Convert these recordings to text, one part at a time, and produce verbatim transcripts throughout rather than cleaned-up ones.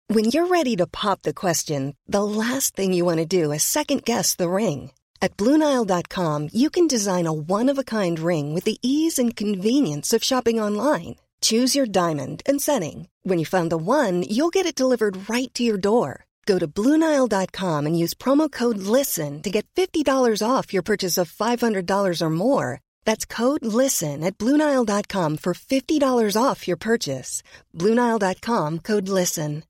When you're ready to pop the question, the last thing you want to do is second-guess the ring. At Blue Nile dot com, you can design a one-of-a-kind ring with the ease and convenience of shopping online. Choose your diamond and setting. When you find the one, you'll get it delivered right to your door. Go to Blue Nile dot com and use promo code LISTEN to get fifty dollars off your purchase of five hundred dollars or more. That's code LISTEN at Blue Nile dot com for fifty dollars off your purchase. Blue Nile dot com, code LISTEN.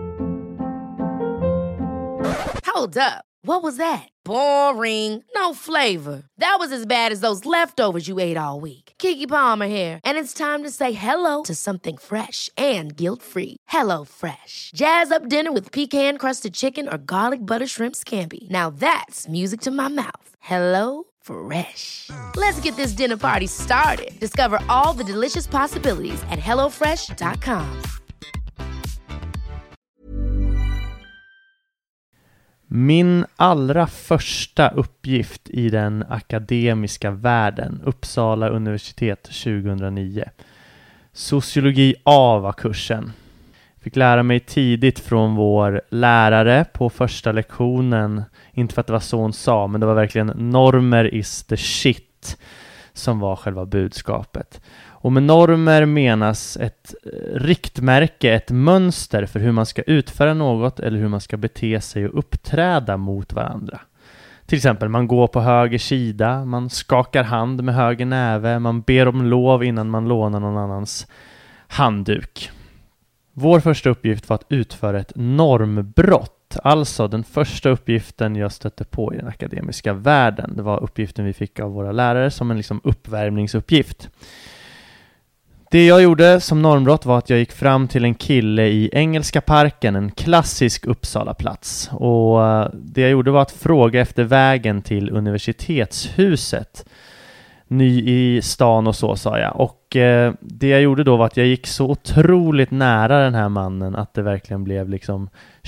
Hold up. What was that? Boring. No flavor. That was as bad as those leftovers you ate all week. Keke Palmer here, and it's time to say hello to something fresh and guilt-free. Hello Fresh. Jazz up dinner with pecan-crusted chicken or garlic butter shrimp scampi. Now that's music to my mouth. Hello Fresh. Let's get this dinner party started. Discover all the delicious possibilities at hello fresh dot com. Min allra första uppgift i den akademiska världen, Uppsala universitet tjugohundranio. Sociologi A var kursen. Fick lära mig tidigt från vår lärare på första lektionen, inte för att det var så hon sa, men det var verkligen normer is the shit som var själva budskapet. Och med normer menas ett riktmärke, ett mönster för hur man ska utföra något eller hur man ska bete sig och uppträda mot varandra. Till exempel, man går på höger sida, man skakar hand med höger näve, man ber om lov innan man lånar någon annans handduk. Vår första uppgift var att utföra ett normbrott, alltså den första uppgiften jag stötte på i den akademiska världen. Det var uppgiften vi fick av våra lärare som en liksom uppvärmningsuppgift. Det jag gjorde som normbrott var att jag gick fram till en kille i Engelska parken, en klassisk Uppsala-plats. Och det jag gjorde var att fråga efter vägen till universitetshuset. Ny i stan och så, sa jag. Och eh, det jag gjorde då var att jag gick så otroligt nära den här mannen att det verkligen blev liksom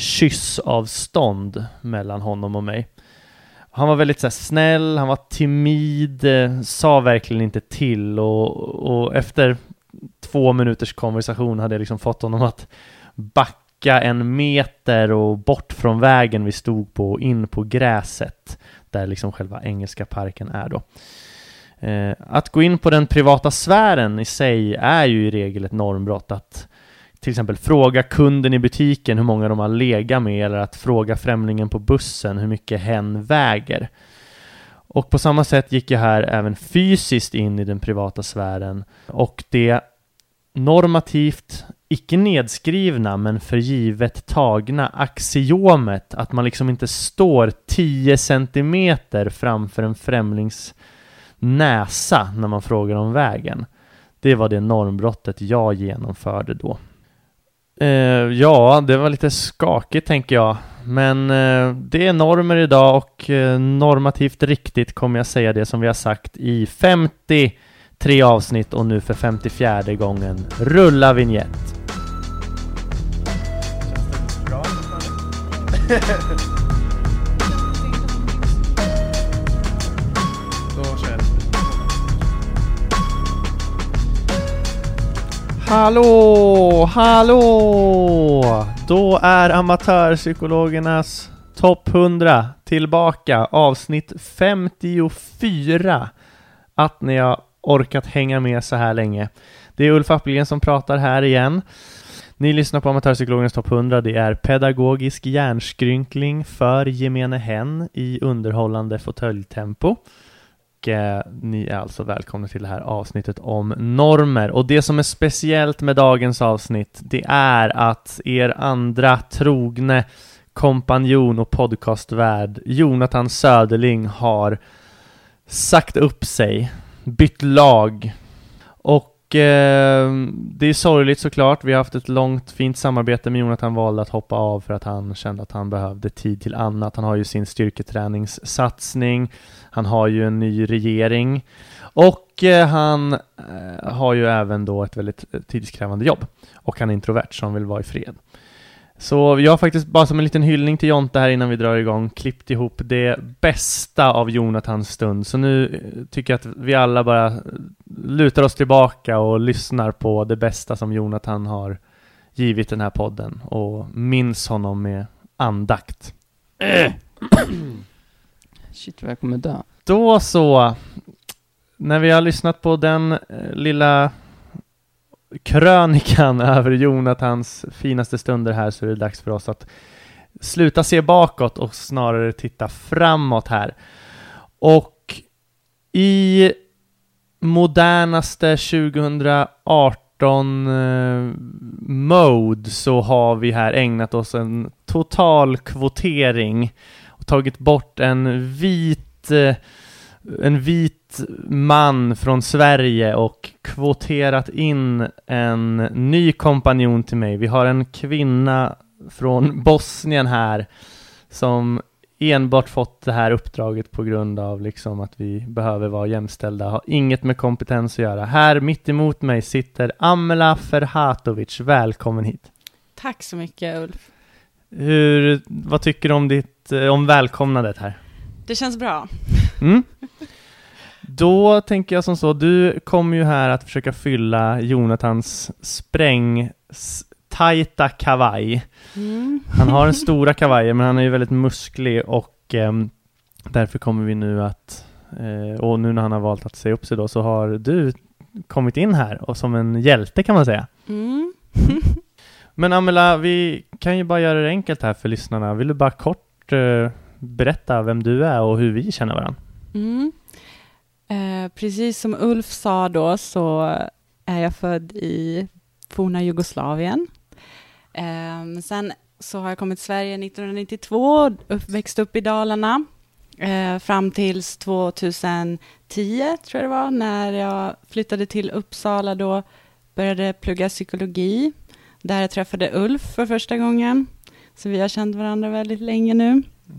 kyssavstånd mellan honom och mig. Han var väldigt så här, snäll, han var timid, eh, sa verkligen inte till. Och, och efter två minuters konversation hade jag liksom fått honom att backa en meter och bort från vägen vi stod på och in på gräset där liksom själva Engelska parken är då. Eh, att gå in på den privata sfären i sig är ju i regel ett normbrott. Att till exempel fråga kunden i butiken hur många de har legat med, eller att fråga främlingen på bussen hur mycket hen väger. Och på samma sätt gick jag här även fysiskt in i den privata sfären. Och det normativt, icke nedskrivna men för givet tagna axiomet att man liksom inte står tio centimeter framför en främlings näsa när man frågar om vägen. Det var det normbrottet jag genomförde då. Eh, ja, det var lite skakigt tänker jag. Men eh, det är normer idag och eh, normativt riktigt kommer jag säga det som vi har sagt i femtiotre avsnitt och nu för femtiofjärde gången. Rulla vignett. Hallå, hallå! Då är amatörpsykologernas topp hundra tillbaka, avsnitt femtiofyra. Att ni har orkat hänga med så här länge. Det är Ulf Appelgren som pratar här igen. Ni lyssnar på amatörpsykologernas topp hundra. Det är pedagogisk hjärnskrynkling för gemene hen i underhållande fåtöljtempo. Ni är alltså välkomna till det här avsnittet om normer. Och det som är speciellt med dagens avsnitt, det är att er andra trogne kompanjon och podcastvärd Jonathan Söderling har sagt upp sig, bytt lag. Och eh, det är sorgligt såklart. Vi har haft ett långt fint samarbete med Jonathan, valde att hoppa av för att han kände att han behövde tid till annat. Han har ju sin styrketräningssatsning. Han har ju en ny regering och eh, han eh, har ju även då ett väldigt tidskrävande jobb och han är introvert så han vill vara i fred. Så jag har faktiskt bara som en liten hyllning till Jonte här innan vi drar igång klippt ihop det bästa av Jonathans stund. Så nu tycker jag att vi alla bara lutar oss tillbaka och lyssnar på det bästa som Jonathan har givit den här podden och minns honom med andakt. Shit, vad jag kommer dö. Då så, när vi har lyssnat på den eh, lilla krönikan över Jonathans finaste stunder här, så är det dags för oss att sluta se bakåt och snarare titta framåt här. Och i modernaste tjugohundraarton eh, mode så har vi här ägnat oss en total kvotering och tagit bort en vit eh, en vit man från Sverige och kvoterat in en ny kompanjon till mig. Vi har en kvinna från Bosnien här som enbart fått det här uppdraget på grund av liksom att vi behöver vara jämställda. Har inget med kompetens att göra. Här mitt emot mig sitter Amela Ferhatovic. Välkommen hit. Tack så mycket, Ulf. Hur, vad tycker du om, ditt, om välkomnandet här? Det känns bra. Mm. Då tänker jag som så, du kommer ju här att försöka fylla Jonathans spräng tajta kavaj. Mm. Han har en stora kavajer, men han är ju väldigt musklig och eh, därför kommer vi nu att eh, och nu när han har valt att säga upp sig då, så har du kommit in här och som en hjälte kan man säga. Mm. Men Amela, vi kan ju bara göra det enkelt här för lyssnarna. Vill du bara kort eh, berätta vem du är och hur vi känner varandra? Mm. Eh, precis som Ulf sa då, så är jag född i forna Jugoslavien. Eh, sen så har jag kommit till Sverige nittonhundranittiotvå, växt upp i Dalarna eh, fram tills tjugohundratio tror jag det var, när jag flyttade till Uppsala då, började plugga psykologi, där jag träffade Ulf för första gången, så vi har känt varandra väldigt länge nu.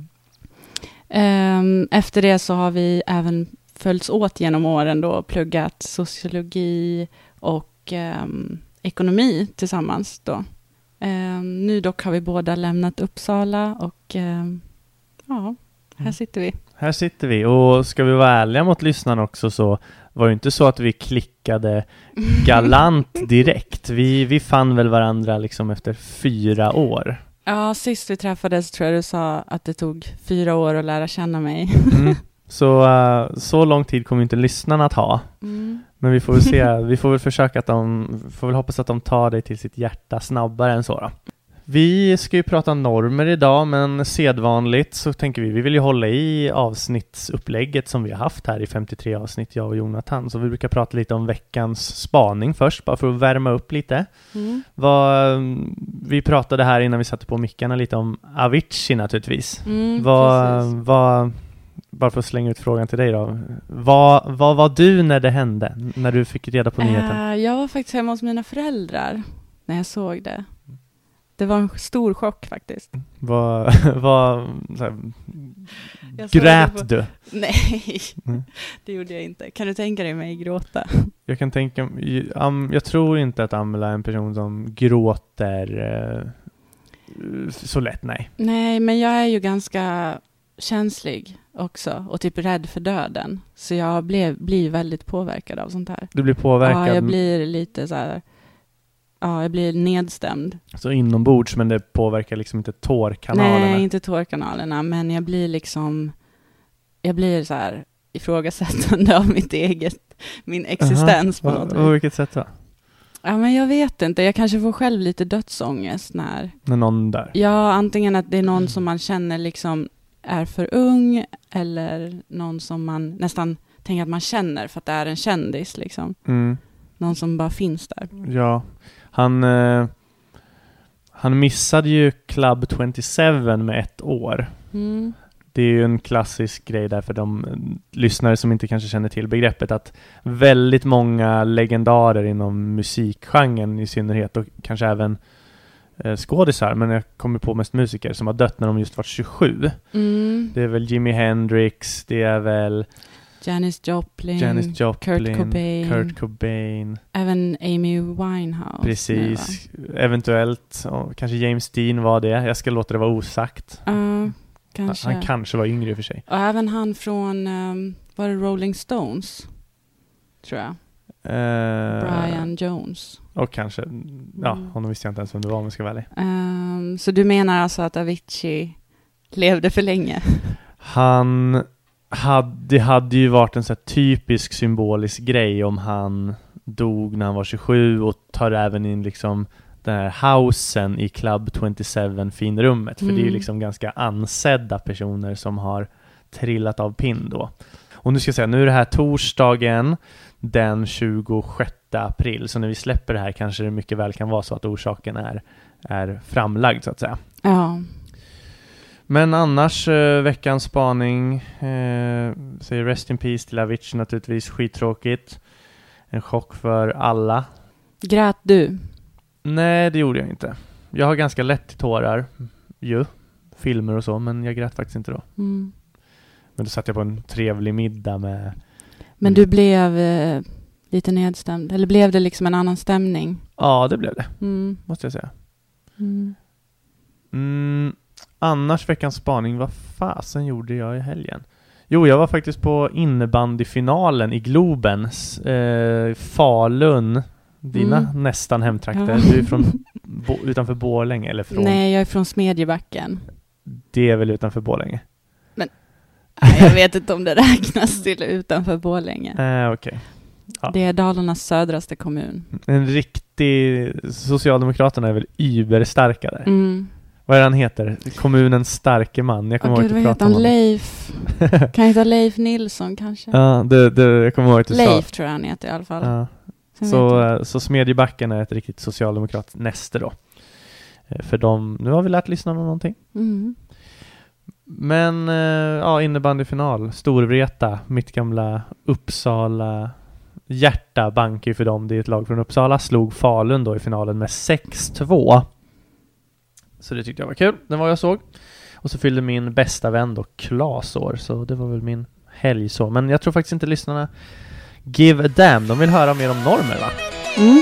Eh, efter det så har vi även följts åt genom åren då, pluggat sociologi och eh, ekonomi tillsammans då. Eh, nu dock har vi båda lämnat Uppsala och eh, ja, här sitter vi. Här sitter vi, och ska vi vara ärliga mot lyssnarna också, så var det inte så att vi klickade galant direkt. Vi, vi fann väl varandra liksom efter fyra år. Ja, sist vi träffades tror jag du sa att det tog fyra år att lära känna mig. Mm. Så, uh, så lång tid kommer inte lyssnarna att ha. Mm. Men vi får väl se, vi får väl försöka att de, får väl hoppas att de tar dig till sitt hjärta snabbare än så då. Vi ska ju prata normer idag, men sedvanligt så tänker vi, vi vill ju hålla i avsnittsupplägget som vi har haft här i femtiotre avsnitt, jag och Jonathan. Så vi brukar prata lite om veckans spaning först, bara för att värma upp lite. Mm. Vad, vi pratade här innan vi satte på mickarna lite om Avicii naturligtvis. Mm, vad, vad, bara för att slänga ut frågan till dig då. Vad, vad var du när det hände? När du fick reda på nyheten? Uh, jag var faktiskt hemma hos mina föräldrar när jag såg det. Det var en stor chock faktiskt. Vad, vad, så här, grät på... du? Nej, mm. det gjorde jag inte. Kan du tänka dig mig gråta? Jag kan tänka, um, jag tror inte att Amela är en person som gråter uh, så lätt, nej. Nej, men jag är ju ganska känslig också och typ rädd för döden. Så jag blev, blir väldigt påverkad av sånt här. Du blir påverkad? Ja, jag blir lite så här... Ja, jag blir nedstämd. Så inombords, men det påverkar liksom inte tårkanalerna? Nej, inte tårkanalerna, men jag blir liksom... Jag blir så här ifrågasättande av mitt eget... Min existens. Aha, på något på vilket sätt då? Ja, men jag vet inte. Jag kanske får själv lite dödsångest när... När någon dör? Ja, antingen att det är någon mm. som man känner liksom är för ung, eller någon som man nästan tänker att man känner för att det är en kändis liksom. Mm. Någon som bara finns där. Ja, han, eh, han missade ju Club tjugosju med ett år. Mm. Det är ju en klassisk grej där för de lyssnare som inte kanske känner till begreppet, att väldigt många legendarer inom musikgenren i synnerhet, och kanske även eh, skådisar, men jag kommer på mest musiker som har dött när de just var tjugosju. Mm. Det är väl Jimi Hendrix, det är väl Janis Joplin, Janis Joplin, Kurt Cobain, Kurt Cobain, även Amy Winehouse. Precis, nu, eventuellt, och kanske James Dean var det. Jag ska låta det vara osagt. Uh, kanske. Han kanske var yngre i och för sig. Och även han från, um, var det Rolling Stones, tror jag. Uh, Brian Jones. Och kanske, ja, honom visste jag inte ens vem det var om jag ska vara ärlig. Um, så du menar alltså att Avicii levde för länge? Han hade, det hade ju varit en så här typisk symbolisk grej om han dog när han var tjugosju och tar även in liksom den här housen i Club tjugosju, finrummet. För mm. det är ju liksom ganska ansedda personer som har trillat av pinn då. Och nu ska jag säga, nu är det här torsdagen den tjugosjätte april. Så när vi släpper det här kanske det mycket väl kan vara så att orsaken är, är framlagd så att säga. Ja. Men annars, eh, veckans spaning, eh, säger rest in peace till Avicii naturligtvis, skittråkigt. En chock för alla. Grät du? Nej, det gjorde jag inte. Jag har ganska lätt till tårar, ju, filmer och så, men jag grät faktiskt inte då. Mm. Men då satt jag på en trevlig middag med... Men du blev eh, lite nedstämd, eller blev det liksom en annan stämning? Ja, det blev det, mm. måste jag säga. Mm. Mm, annars veckans spaning, vad fasen gjorde jag i helgen? Jo, jag var faktiskt på innebandyfinalen i Globens, eh, Falun, dina mm. nästan hemtrakter. Ja. Du är från bo, utanför Borlänge, eller från... Nej, jag är från Smedjebacken. Det är väl utanför Borlänge? Men nej, jag vet inte om det räknas till utanför Borlänge. Eh, okej. Okay. Ja. Det är Dalarnas södraste kommun. En riktig... Socialdemokraterna är väl überstarka där. Mm. Vad är han heter? Kommunens starke man. Jag kommer oh, ihåg Gud, att vad prata om honom. Leif. Kan jag heta Leif Nilsson kanske? Ja, det, det, jag kommer ihåg att du Leif sa. Leif tror jag han heter i alla fall. Ja. Så, så Smedjebacken är ett riktigt socialdemokrat näste då. För dem, nu har vi lärt lyssna på någonting. Mm. Men ja, innebandyfinal. Storvreta, mitt gamla Uppsala hjärta bankar för dem. Det är ett lag från Uppsala. Slog Falun då i finalen med sex två. Så det tyckte jag var kul. Det var jag såg. Och så fyllde min bästa vän då Klas år. Så det var väl min helg så. Men jag tror faktiskt inte lyssnarna give a damn. De vill höra mer om normer, va? Mm.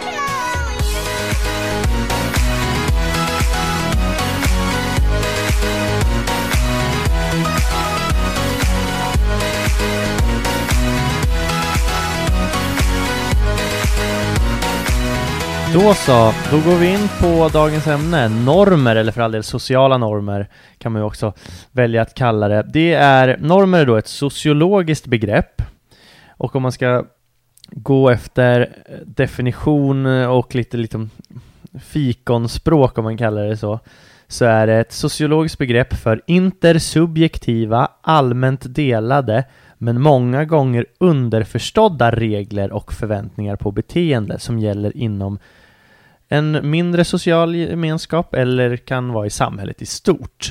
Då så, då går vi in på dagens ämne. Normer, eller för all del sociala normer kan man ju också välja att kalla det. Det är, normer är då ett sociologiskt begrepp. Och om man ska gå efter definition och lite liksom fikonspråk om man kallar det så, så är det ett sociologiskt begrepp för intersubjektiva, allmänt delade men många gånger underförstådda regler och förväntningar på beteende som gäller inom en mindre social gemenskap eller kan vara i samhället i stort.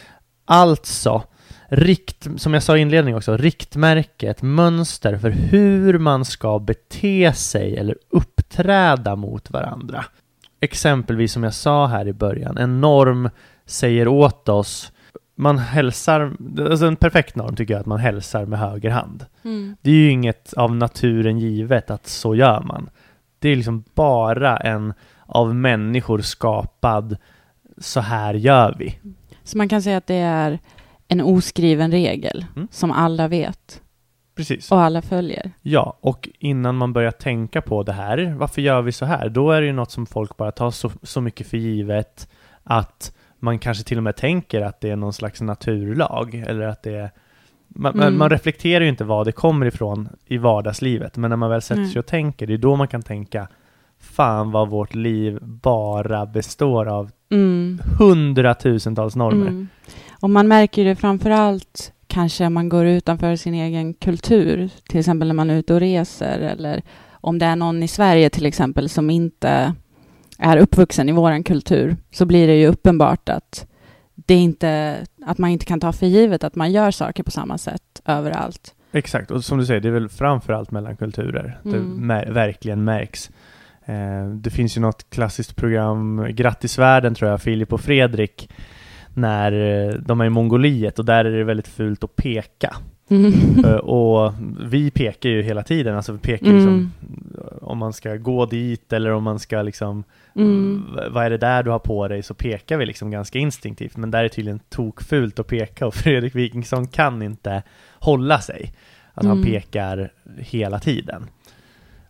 Alltså, rikt, som jag sa i inledningen också, riktmärke, ett mönster för hur man ska bete sig eller uppträda mot varandra. Exempelvis som jag sa här i början, en norm säger åt oss, man hälsar, alltså en perfekt norm tycker jag att man hälsar med höger hand. Mm. Det är ju inget av naturen givet att så gör man. Det är liksom bara en av människor skapad, så här gör vi. Så man kan säga att det är en oskriven regel mm. som alla vet. Precis. Och alla följer. Ja, och innan man börjar tänka på det här, varför gör vi så här? Då är det ju något som folk bara tar så, så mycket för givet att man kanske till och med tänker att det är någon slags naturlag. Eller att det är... Man, mm. man reflekterar ju inte vad det kommer ifrån i vardagslivet. Men när man väl sätter mm. sig och tänker, det är då man kan tänka, fan vad vårt liv bara består av mm. hundratusentals normer. Mm. Och man märker det framförallt kanske om man går utanför sin egen kultur. Till exempel när man är ute och reser. Eller om det är någon i Sverige till exempel som inte är uppvuxen i våran kultur, så blir det ju uppenbart att det inte, att man inte kan ta för givet att man gör saker på samma sätt överallt. Exakt, och som du säger, det är väl framförallt mellan kulturer. Mm. Det mär- verkligen märks. Eh, det finns ju något klassiskt program, Grattisvärlden tror jag, Filip och Fredrik, när de är i Mongoliet, och där är det väldigt fult att peka. Mm. Uh, och vi pekar ju hela tiden, alltså vi pekar mm. liksom, om man ska gå dit eller om man ska liksom mm. v- vad är det där du har på dig, så pekar vi liksom ganska instinktivt, men där är tydligen tokfult att peka, och Fredrik Wikingsson kan inte hålla sig, alltså mm. han pekar hela tiden.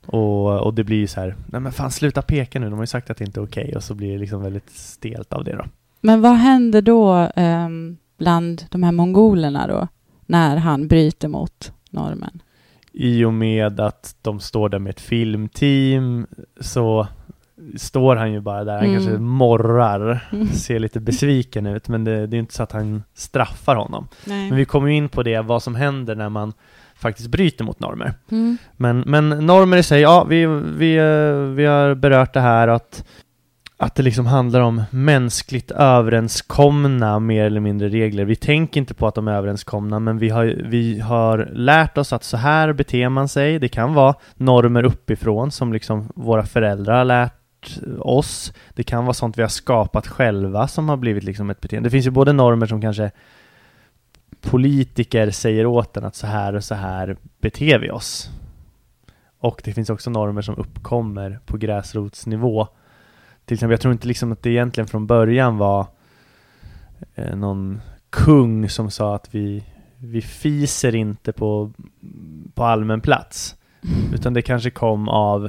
Och, och det blir ju så här, nej men fan sluta peka nu, de har ju sagt att det inte är okej, och så blir det liksom väldigt stelt av det då. Men vad händer då um, bland de här mongolerna då, när han bryter mot normen? I och med att de står där med ett filmteam så står han ju bara där, han Mm. kanske morrar, Mm. ser lite besviken ut, men det, det är inte så att han straffar honom. Nej. Men vi kommer ju in på det, vad som händer när man faktiskt bryter mot normer. Mm. Men, men normer i sig, ja, vi, vi, vi har berört det här att, att det liksom handlar om mänskligt överenskomna mer eller mindre regler. Vi tänker inte på att de är överenskomna, men vi har, vi har lärt oss att så här beter man sig. Det kan vara normer uppifrån som liksom våra föräldrar har lärt oss. Det kan vara sånt vi har skapat själva som har blivit liksom ett beteende. Det finns ju både normer som kanske politiker säger åt en att så här och så här beter vi oss. Och det finns också normer som uppkommer på gräsrotsnivå. Till exempel, jag tror inte liksom att det egentligen från början var eh, någon kung som sa att vi, vi fiser inte på, på allmän plats. Utan det kanske kom av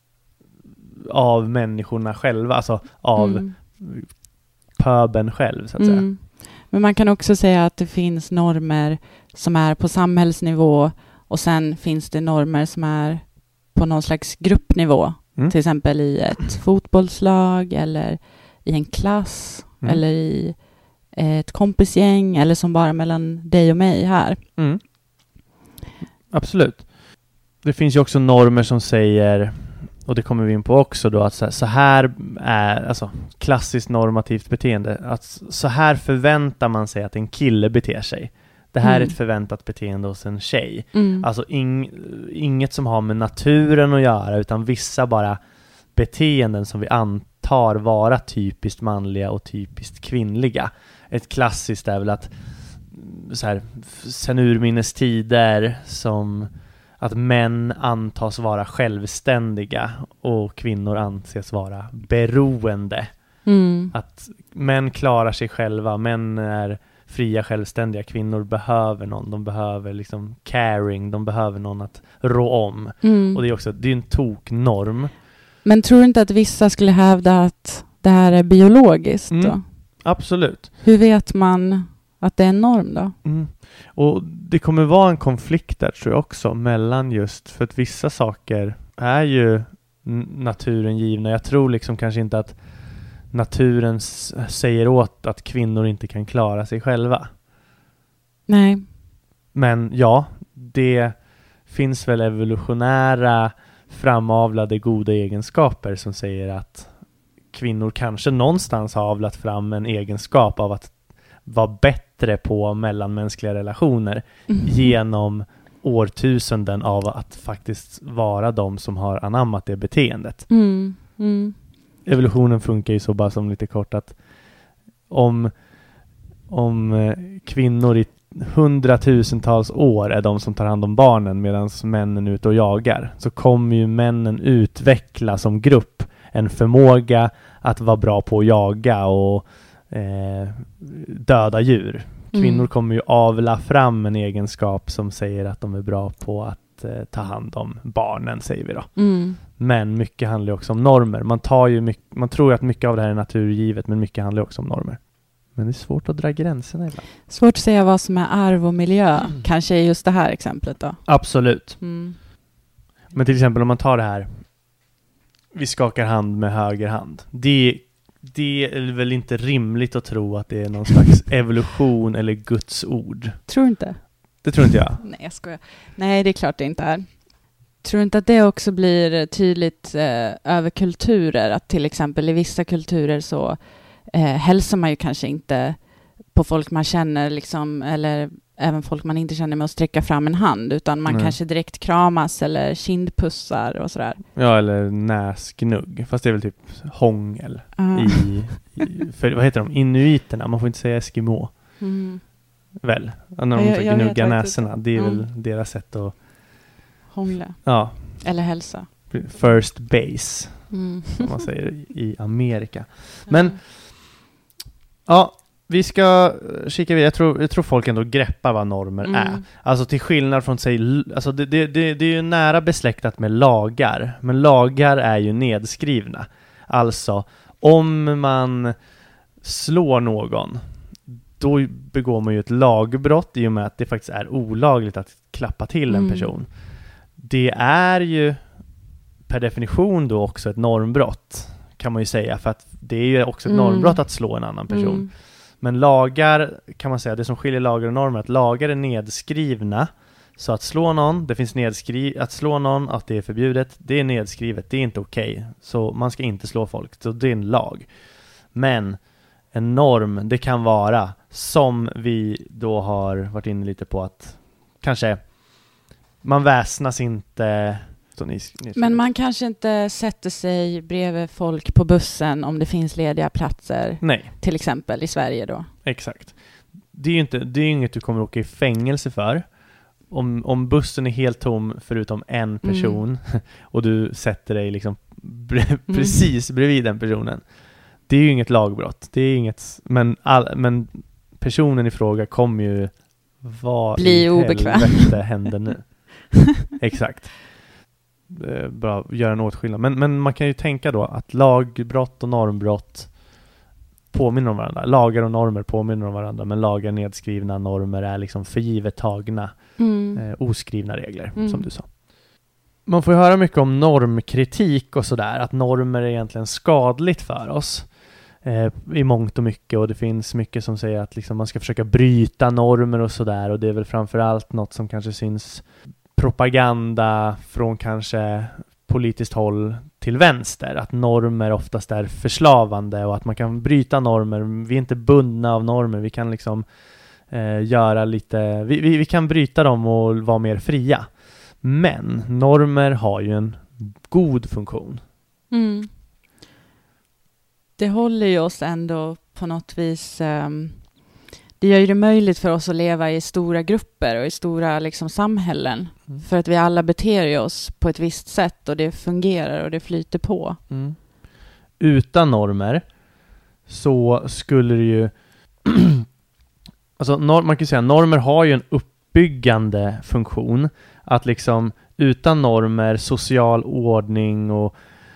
av människorna själva, alltså av Mm. pöben själv så att säga. Mm. Men man kan också säga att det finns normer som är på samhällsnivå, och sen finns det normer som är på någon slags gruppnivå. Mm. Till exempel i ett fotbollslag eller i en klass Mm. eller i ett kompisgäng, eller som bara mellan dig och mig här. Mm. Absolut. Det finns ju också normer som säger, och det kommer vi in på också då, att så här, så här är alltså klassiskt normativt beteende, att så här förväntar man sig att en kille beter sig. Det här Mm. är ett förväntat beteende hos en tjej. Mm. Alltså ing, inget som har med naturen att göra, utan vissa bara beteenden som vi antar vara typiskt manliga och typiskt kvinnliga. Ett klassiskt är väl att så här, sen urminnes tider som att män antas vara självständiga och kvinnor anses vara beroende. Mm. Att män klarar sig själva, män är fria, självständiga, kvinnor behöver någon, de behöver liksom caring, de behöver någon att rå om. Mm. Och det är också, det är en toknorm. Men tror du inte att vissa skulle hävda att det här är biologiskt Mm. då? Absolut. Hur vet man att det är en norm då? Mm. Och det kommer vara en konflikt där tror jag också, mellan just, för att vissa saker är ju n- naturen givna. Jag tror liksom kanske inte att naturen s- säger åt att kvinnor inte kan klara sig själva. Nej. Men ja, det finns väl evolutionära framavlade goda egenskaper som säger att kvinnor kanske någonstans har avlat fram en egenskap av att vara bättre på mellanmänskliga relationer Mm. genom årtusenden av att faktiskt vara de som har anammat det beteendet. Mm. Mm. Evolutionen funkar ju så, bara som lite kort, att om, om eh, kvinnor i hundratusentals år är de som tar hand om barnen medan männen är ute och jagar, så kommer ju männen utveckla som grupp en förmåga att vara bra på att jaga och eh, döda djur. Kvinnor Mm. kommer ju avla fram en egenskap som säger att de är bra på att eh, ta hand om barnen, säger vi då. Mm. Men mycket handlar också om normer. Man tar ju mycket, man tror ju att mycket av det här är naturgivet, men mycket handlar också om normer. Men det är svårt att dra gränserna ibland. Svårt att säga vad som är arv och miljö. Mm. Kanske är just det här exemplet då. Absolut. Mm. Men till exempel om man tar det här, vi skakar hand med höger hand. Det, det är väl inte rimligt att tro att det är någon slags evolution eller Guds ord. Tror du inte? Det tror inte jag. Nej, jag skojar. Nej, det är klart det inte är. Tror du inte att det också blir tydligt eh, över kulturer? Att till exempel i vissa kulturer så eh, hälsar man ju kanske inte på folk man känner, liksom, eller även folk man inte känner, med att sträcka fram en hand, utan man Nej. kanske direkt kramas eller kindpussar och sådär. Ja, eller näsgnugg. Fast det är väl typ hångel. Ah. I, i, för vad heter de? Inuiterna. Man får inte säga eskimo. Mm. Väl? När de Ja, jag- försöker jag vet gnugga faktiskt näsorna. inte. Det är Mm. väl deras sätt att... Hångla. Ja, Eller hälsa. first base, Mm. som man säger i Amerika. Men ja, Vi ska kika vidare. Jag tror, jag tror folk ändå greppar vad normer Mm. är. Alltså till skillnad från sig, alltså det, det, det, det är ju nära besläktat med lagar. Men lagar är ju nedskrivna. Alltså, om man slår någon, då begår man ju ett lagbrott i och med att det faktiskt är olagligt att klappa till en Mm. person. Det är ju per definition då också ett normbrott, kan man ju säga, för att det är ju också ett Mm. normbrott att slå en annan person. Mm. Men lagar, kan man säga, det som skiljer lagar och normer är att lagar är nedskrivna, så att slå någon, det finns nedskri- att slå någon, att det är förbjudet, det är nedskrivet, det är inte okej. Så man ska inte slå folk, så det är en lag. Men en norm, det kan vara, som vi då har varit inne lite på, att kanske man väsnas inte. Så ni, ni Men man kanske inte sätter sig bredvid folk på bussen om det finns lediga platser, Nej, till exempel i Sverige då. exakt. Det är ju inte, det är inget du kommer åka i fängelse för. Om, om bussen är helt tom förutom en person och du sätter dig liksom bre- precis bredvid den personen. Det är ju inget lagbrott. Det är inget, men, all, men personen i fråga kommer ju vad Bli i obekväm. helvete händer nu. Exakt. Eh, Bra, göra en åtskillnad. Men, men man kan ju tänka då att lagbrott och normbrott påminner om varandra. Lagar och normer påminner om varandra, men lagar, nedskrivna, normer är liksom förgivet tagna Mm. eh, oskrivna regler, Mm. som du sa. Man får ju höra mycket om normkritik och sådär, att normer är egentligen skadligt för oss eh, i mångt och mycket, och det finns mycket som säger att liksom man ska försöka bryta normer och sådär, och det är väl framförallt något som kanske syns propaganda från kanske politiskt håll till vänster, att normer oftast är förslavande och att man kan bryta normer, vi är inte bundna av normer, vi kan liksom eh, göra lite, vi, vi, vi kan bryta dem och vara mer fria. Men normer har ju en god funktion. Mm. Det håller ju oss ändå på något vis, um, det gör ju det möjligt för oss att leva i stora grupper och i stora liksom samhällen. Mm. För att vi alla beter oss på ett visst sätt och det fungerar och det flyter på. Mm. Utan normer så skulle det ju alltså nor- man kan ju säga normer har ju en uppbyggande funktion, att liksom utan normer, social ordning och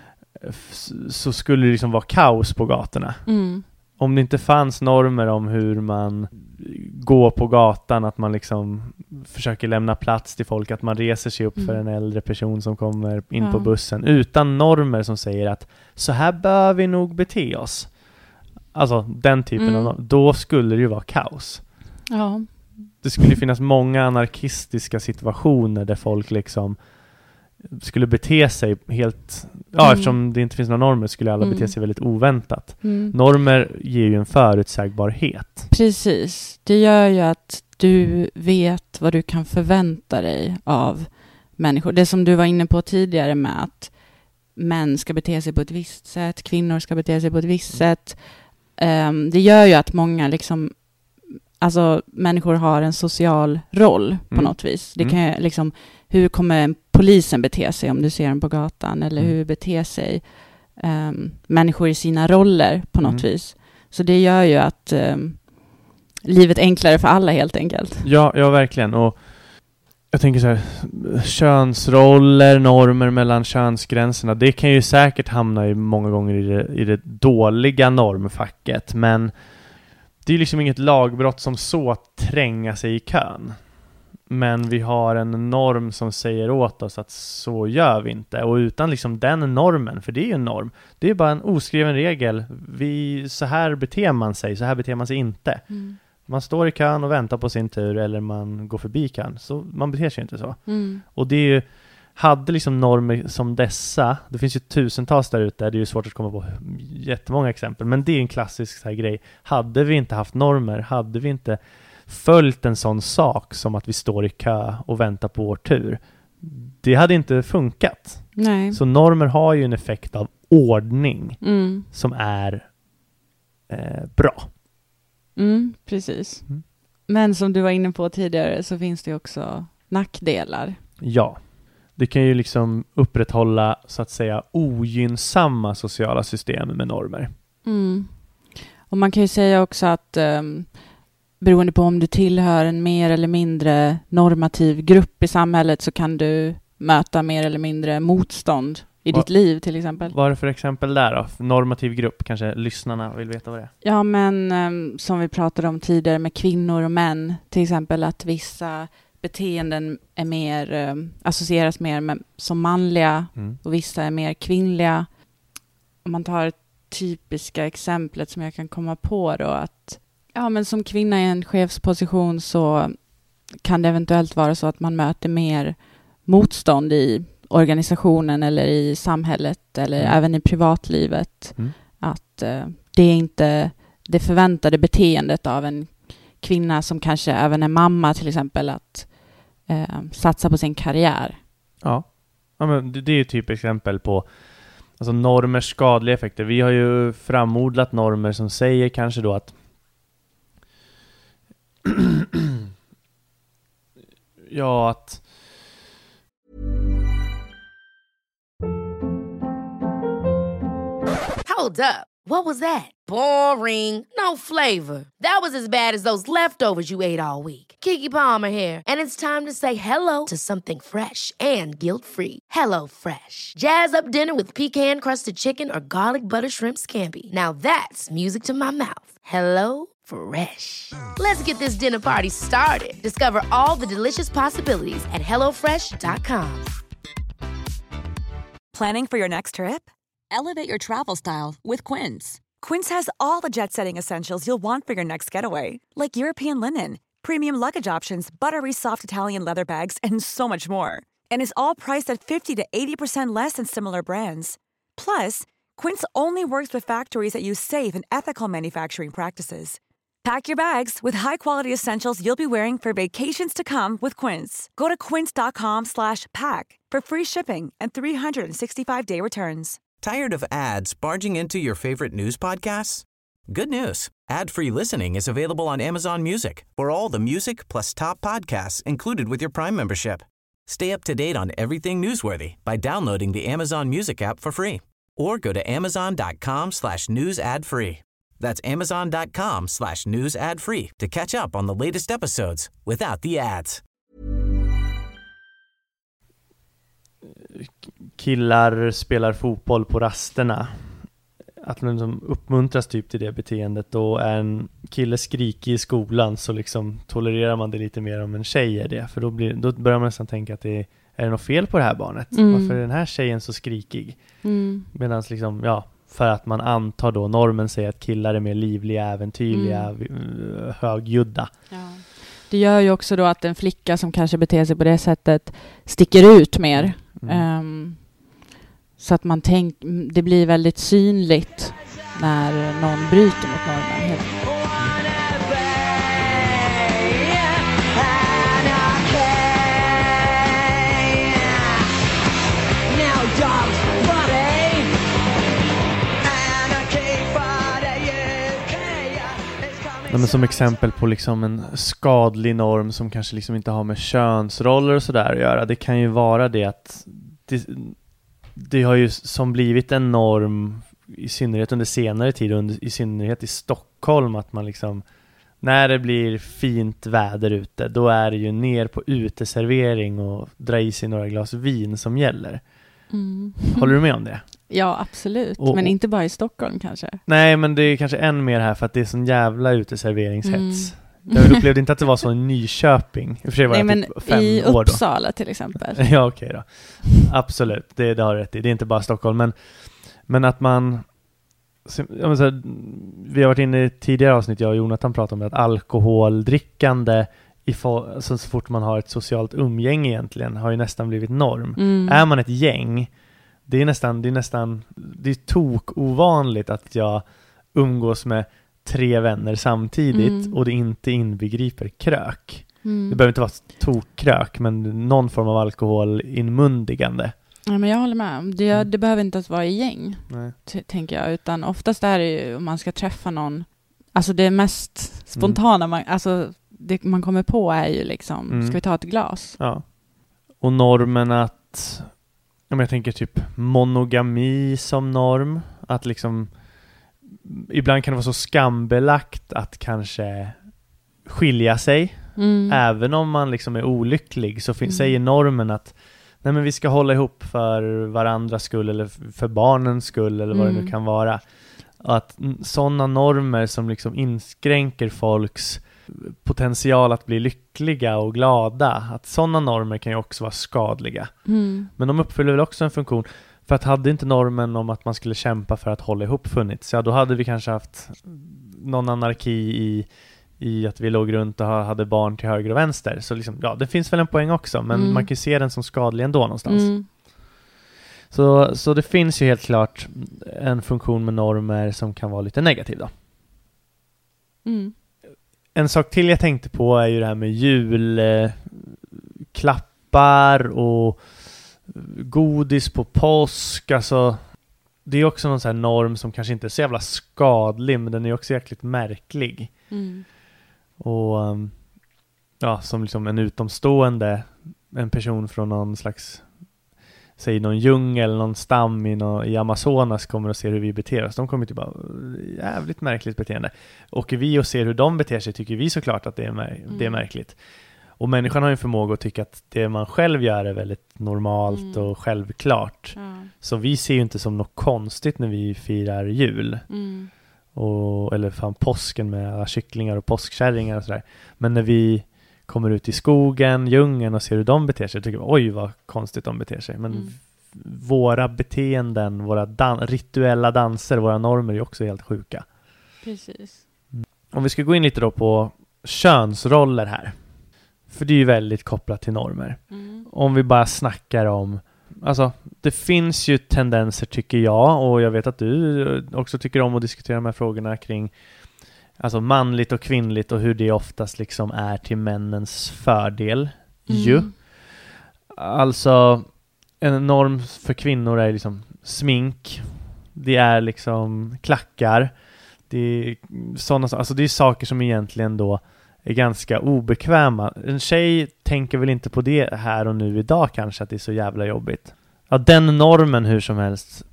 f- så skulle det liksom vara kaos på gatorna. Mm. Om det inte fanns normer om hur man går på gatan, att man liksom försöker lämna plats till folk, att man reser sig upp Mm. för en äldre person som kommer in Ja. på bussen, utan normer som säger att så här bör vi nog bete oss, alltså den typen Mm. av, då skulle det ju vara kaos. Ja. Det skulle finnas många anarkistiska situationer där folk liksom skulle bete sig helt, ja Mm. eftersom det inte finns några normer skulle alla Mm. bete sig väldigt oväntat. Mm. Normer ger ju en förutsägbarhet. Precis. Det gör ju att du vet vad du kan förvänta dig av människor. Det som du var inne på tidigare med att män ska bete sig på ett visst sätt, kvinnor ska bete sig på ett visst sätt. Um, det gör ju att många liksom, alltså människor har en social roll på Mm. något vis. Det Mm. kan ju liksom, hur kommer polisen bete sig om du ser den på gatan? Eller Mm. hur beter sig um, människor i sina roller på något Mm. vis? Så det gör ju att um, livet är enklare för alla helt enkelt. Ja, ja verkligen. Och jag tänker så här, könsroller, normer mellan könsgränserna, det kan ju säkert hamna i många gånger i det, i det dåliga normfacket, men det är liksom inget lagbrott som så att tränga sig i kön. Men vi har en norm som säger åt oss att så gör vi inte. Och utan liksom den normen, för det är ju en norm, det är bara en oskriven regel. Vi, så här beter man sig, så här beter man sig inte. Mm. Man står i kön och väntar på sin tur, eller man går förbi kön. Så man beter sig inte så. Mm. Och det är ju, hade liksom normer som dessa, det finns ju tusentals där ute, det är ju svårt att komma på jättemånga exempel, men det är en klassisk så här grej. Hade vi inte haft normer, hade vi inte följt en sån sak som att vi står i kö och väntar på vår tur, det hade inte funkat. Nej. Så normer har ju en effekt av ordning Mm. som är eh, bra. Mm, precis. Mm. Men som du var inne på tidigare så finns det också nackdelar. Ja, det kan ju liksom upprätthålla så att säga ogynnsamma sociala system med normer. Mm. Och man kan ju säga också att um, beroende på om du tillhör en mer eller mindre normativ grupp i samhället så kan du möta mer eller mindre motstånd i Va, ditt liv till exempel. Vad är det för exempel där då? Normativ grupp, kanske lyssnarna vill veta vad det är. Ja, men um, som vi pratade om tidigare med kvinnor och män, till exempel att vissa beteenden är mer, um, associeras mer med, som manliga mm. och vissa är mer kvinnliga. Om man tar ett typiska exemplet som jag kan komma på då, att ja, men som kvinna i en chefsposition så kan det eventuellt vara så att man möter mer motstånd i organisationen eller i samhället eller mm. även i privatlivet. Mm. Att uh, det är inte det förväntade beteendet av en kvinna som kanske även är mamma till exempel, att uh, satsa på sin karriär. Ja, ja men det, det är ju typ exempel på alltså normers skadliga effekter. Vi har ju framodlat normer som säger kanske då att ja, att Hold up. What was that? Boring. No flavor. That was as bad as those leftovers you ate all week. Keke Palmer here, and it's time to say hello to something fresh and guilt-free. Hello Fresh. Jazz up dinner with pecan-crusted chicken or garlic butter shrimp scampi. Now that's music to my mouth. Hello Fresh. Let's get this dinner party started. Discover all the delicious possibilities at hello fresh dot com. Planning for your next trip? Elevate your travel style with Quince. Quince has all the jet-setting essentials you'll want for your next getaway, like European linen, premium luggage options, buttery soft Italian leather bags, and so much more. And is all priced at fifty to eighty percent less than similar brands. Plus, Quince only works with factories that use safe and ethical manufacturing practices. Pack your bags with high-quality essentials you'll be wearing for vacations to come with Quince. Go to quince.com slash pack for free shipping and three sixty-five day returns. Tired of ads barging into your favorite news podcasts? Good news. Ad-free listening is available on Amazon Music for all the music plus top podcasts included with your Prime membership. Stay up to date on everything newsworthy by downloading the Amazon Music app for free or go to amazon.com slash news ad free. That's amazon.com slash news ad free to catch up on the latest episodes without the ads. Killar spelar fotboll på rasterna. Att man liksom uppmuntras typ till det beteendet. Och är en kille skrikig i skolan så liksom tolererar man det lite mer om en tjej är det. För då, blir, då börjar man nästan tänka att det är, är det något fel på det här barnet? Mm. Varför är den här tjejen så skrikig? Mm. Medan liksom, ja, för att man antar då, normen säger att killar är mer livliga, äventyrliga, mm. högljudda. Ja. Det gör ju också då att en flicka som kanske beter sig på det sättet sticker ut mer. Mm. Um, så att man tänk, det blir väldigt synligt när någon bryter mot normen. Ja, men som exempel på liksom en skadlig norm som kanske liksom inte har med könsroller och sådär att göra. Det kan ju vara det att det, det har ju som blivit en norm i synnerhet under senare tid, under, i synnerhet i Stockholm, att man liksom när det blir fint väder ute, då är det ju ner på uteservering och dra i sig några glas vin som gäller. Mm. Håller du med om det? Ja, absolut. Och, men inte bara i Stockholm kanske. Nej, men det är kanske än mer här för att det är sån jävla uteserveringshets. Mm. Jag upplevde inte att det var så i Nyköping. I och för sig var Nej, jag men typ fem i år Uppsala då. Till exempel. Ja, okej okay då. Absolut, det, det har rätt i. Det är inte bara Stockholm. Men, men att man... Så här, vi har varit inne i tidigare avsnitt, jag och Jonathan pratade om att alkoholdrickande i for, alltså så fort man har ett socialt umgänge egentligen har ju nästan blivit norm. Mm. Är man ett gäng, det är nästan det är nästan det är tok ovanligt att jag umgås med tre vänner samtidigt mm. och det inte inbegriper krök. Mm. Det behöver inte vara tokkrök, men någon form av alkoholinmundigande. Ja, men jag håller med. Det, mm. det behöver inte ens vara i gäng, t- tänker jag. Utan oftast är det ju om man ska träffa någon. Alltså det mest spontana, mm. man, alltså det man kommer på är ju liksom, mm. ska vi ta ett glas? Ja. Och normen att, om jag tänker typ monogami som norm. Att liksom ibland kan det vara så skambelagt att kanske skilja sig. Mm. Även om man liksom är olycklig så fin- Mm. säger normen att nej, men vi ska hålla ihop för varandras skull eller f- för barnens skull eller vad Mm. det nu kan vara. Att sådana normer som liksom inskränker folks potential att bli lyckliga och glada, att sådana normer kan ju också vara skadliga. Mm. Men de uppfyller väl också en funktion. För att hade inte normen om att man skulle kämpa för att hålla ihop funnits, ja då hade vi kanske haft någon anarki i, i att vi låg runt och hade barn till höger och vänster. Så liksom, ja, det finns väl en poäng också, men Mm. man kan ju se den som skadlig ändå någonstans. Mm. Så, så det finns ju helt klart en funktion med normer som kan vara lite negativ då. Mm. En sak till jag tänkte på är ju det här med julklappar och godis på påsk. Alltså, det är också någon sån här norm som kanske inte är så jävla skadlig, men den är också jäkligt märklig. Mm. Och um, ja, som liksom en utomstående, en person från någon slags, säg någon djungel, någon stam i, någon, i Amazonas kommer och ser hur vi beter oss. De kommer till bara jävligt märkligt beteende. Och vi och ser hur de beter sig tycker vi såklart att det är, mär- Mm. det är märkligt. Och människan har ju en förmåga att tycka att det man själv gör är väldigt normalt Mm. och självklart. Ja. Så vi ser ju inte som något konstigt när vi firar jul. Mm. Och, eller fan påsken med alla kycklingar och påskkärringar och sådär. Men när vi kommer ut i skogen, djungeln och ser hur de beter sig, tycker vi, oj vad konstigt de beter sig. Men Mm. v- våra beteenden, våra dan- rituella danser, våra normer är också helt sjuka. Precis. Om vi ska gå in lite då på könsroller här. För det är ju väldigt kopplat till normer. Mm. Om vi bara snackar om, alltså det finns ju tendenser tycker jag, och jag vet att du också tycker om att diskutera de här frågorna kring alltså manligt och kvinnligt och hur det oftast liksom är till männens fördel. Ju. Mm. Alltså en norm för kvinnor är liksom smink, det är liksom klackar, det är sådana, alltså det är saker som egentligen då är ganska obekväma. En tjej tänker väl inte på det här och nu idag kanske, att det är så jävla jobbigt. Ja, den normen hur som helst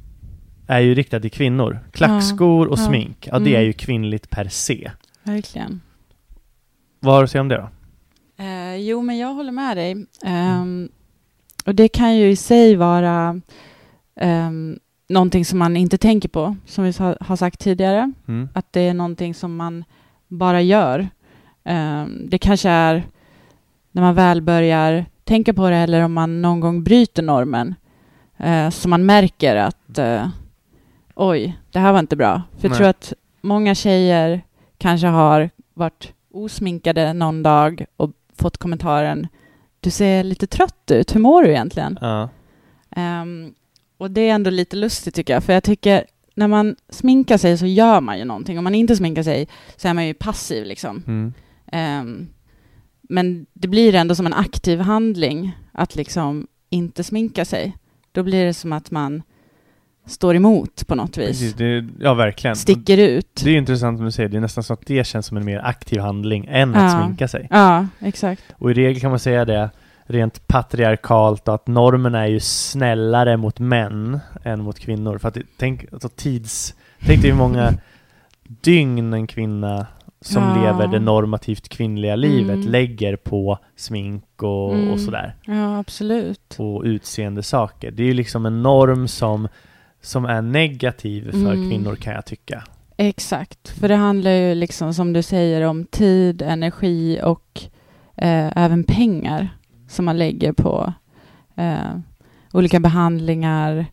är ju riktad till kvinnor. Klackskor och Ja. smink, ja det Mm. är ju kvinnligt per se. Verkligen. Vad har du att säga om det då? Eh, jo, men jag håller med dig. Ehm, och det kan ju i sig vara um, någonting som man inte tänker på, som vi sa, har sagt tidigare. Mm. Att det är någonting som man bara gör. Um, det kanske är när man väl börjar tänka på det, eller om man någon gång bryter normen, uh, så man märker att uh, oj, det här var inte bra. För jag Nej. tror att många tjejer kanske har varit osminkade någon dag och fått kommentaren, du ser lite trött ut, hur mår du egentligen? Ja. Um, och det är ändå lite lustigt tycker jag, för jag tycker när man sminkar sig så gör man ju någonting. Om man inte sminkar sig så är man ju passiv liksom. Mm. Um, men det blir ändå som en aktiv handling att liksom inte sminka sig. Då blir det som att man står emot på något vis. Precis, det, ja verkligen. Sticker ut. Det är intressant som du säger, det är nästan så att det känns som en mer aktiv handling än Ja. att sminka sig. Ja, exakt. Och i regel kan man säga det rent patriarkalt att normen är ju snällare mot män än mot kvinnor. För att det, tänk, alltså tids, tänk dig hur många dygn en kvinna som Ja. lever det normativt kvinnliga livet Mm. lägger på smink och, Mm. och sådär. Ja, absolut. Och utseende saker. Det är ju liksom en norm som, som är negativ för Mm. kvinnor kan jag tycka. Exakt, för det handlar ju liksom som du säger om tid, energi och eh, även pengar som man lägger på eh, olika behandlingar,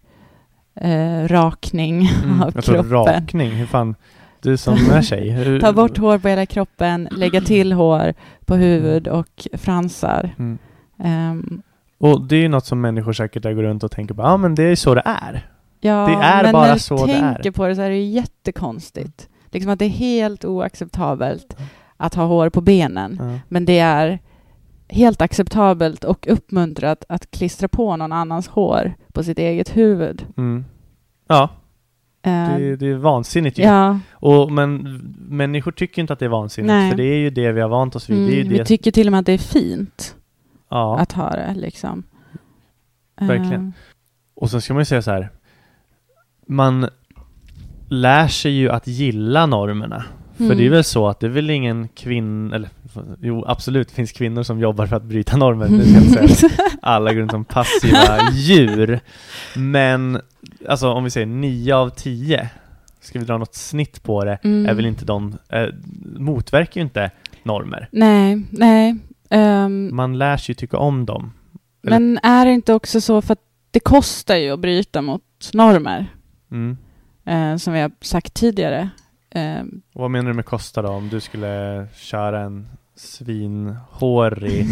eh, rakning Mm. av Jag tror kroppen. rakning, hur fan, du som är tjej. Hur, Ta bort hår på hela kroppen, lägga till hår på huvud och fransar. Mm. Ehm, Och det är ju något som människor säkert där går runt och tänker på, ja ah, men det är så det är. ja, Det är men bara när du så det är. tänker på det så är det ju jättekonstigt. Liksom att det är helt oacceptabelt att ha hår på benen. Ja. Men det är helt acceptabelt och uppmuntrat att klistra på någon annans hår på sitt eget huvud. Mm. Ja, Eh, det, det är vansinnigt ju. ja, Och, men människor tycker inte att det är vansinnigt, Nej. för det är ju det vi har vant oss vid. det är ju mm, vi det, tycker till och med att det är fint ja. att ha det. Liksom. Verkligen. Och så ska man ju säga så här, man lär sig ju att gilla normerna. För Mm. det är väl så att det är väl ingen kvinna, eller jo absolut, det finns kvinnor som jobbar för att bryta normer. Det ska jag inte säga. Alla går runt som passiva djur. Men alltså om vi säger nio av tio, ska vi dra något snitt på det, Mm. är väl inte de, äh, motverkar ju inte normer. Nej, nej. Um, Man lär sig ju tycka om dem. Eller- men är det inte också så, för att det kostar ju att bryta mot normer, Mm. eh, som vi har sagt tidigare. Eh, Och vad menar du med kosta då? Om du skulle köra en svinhårig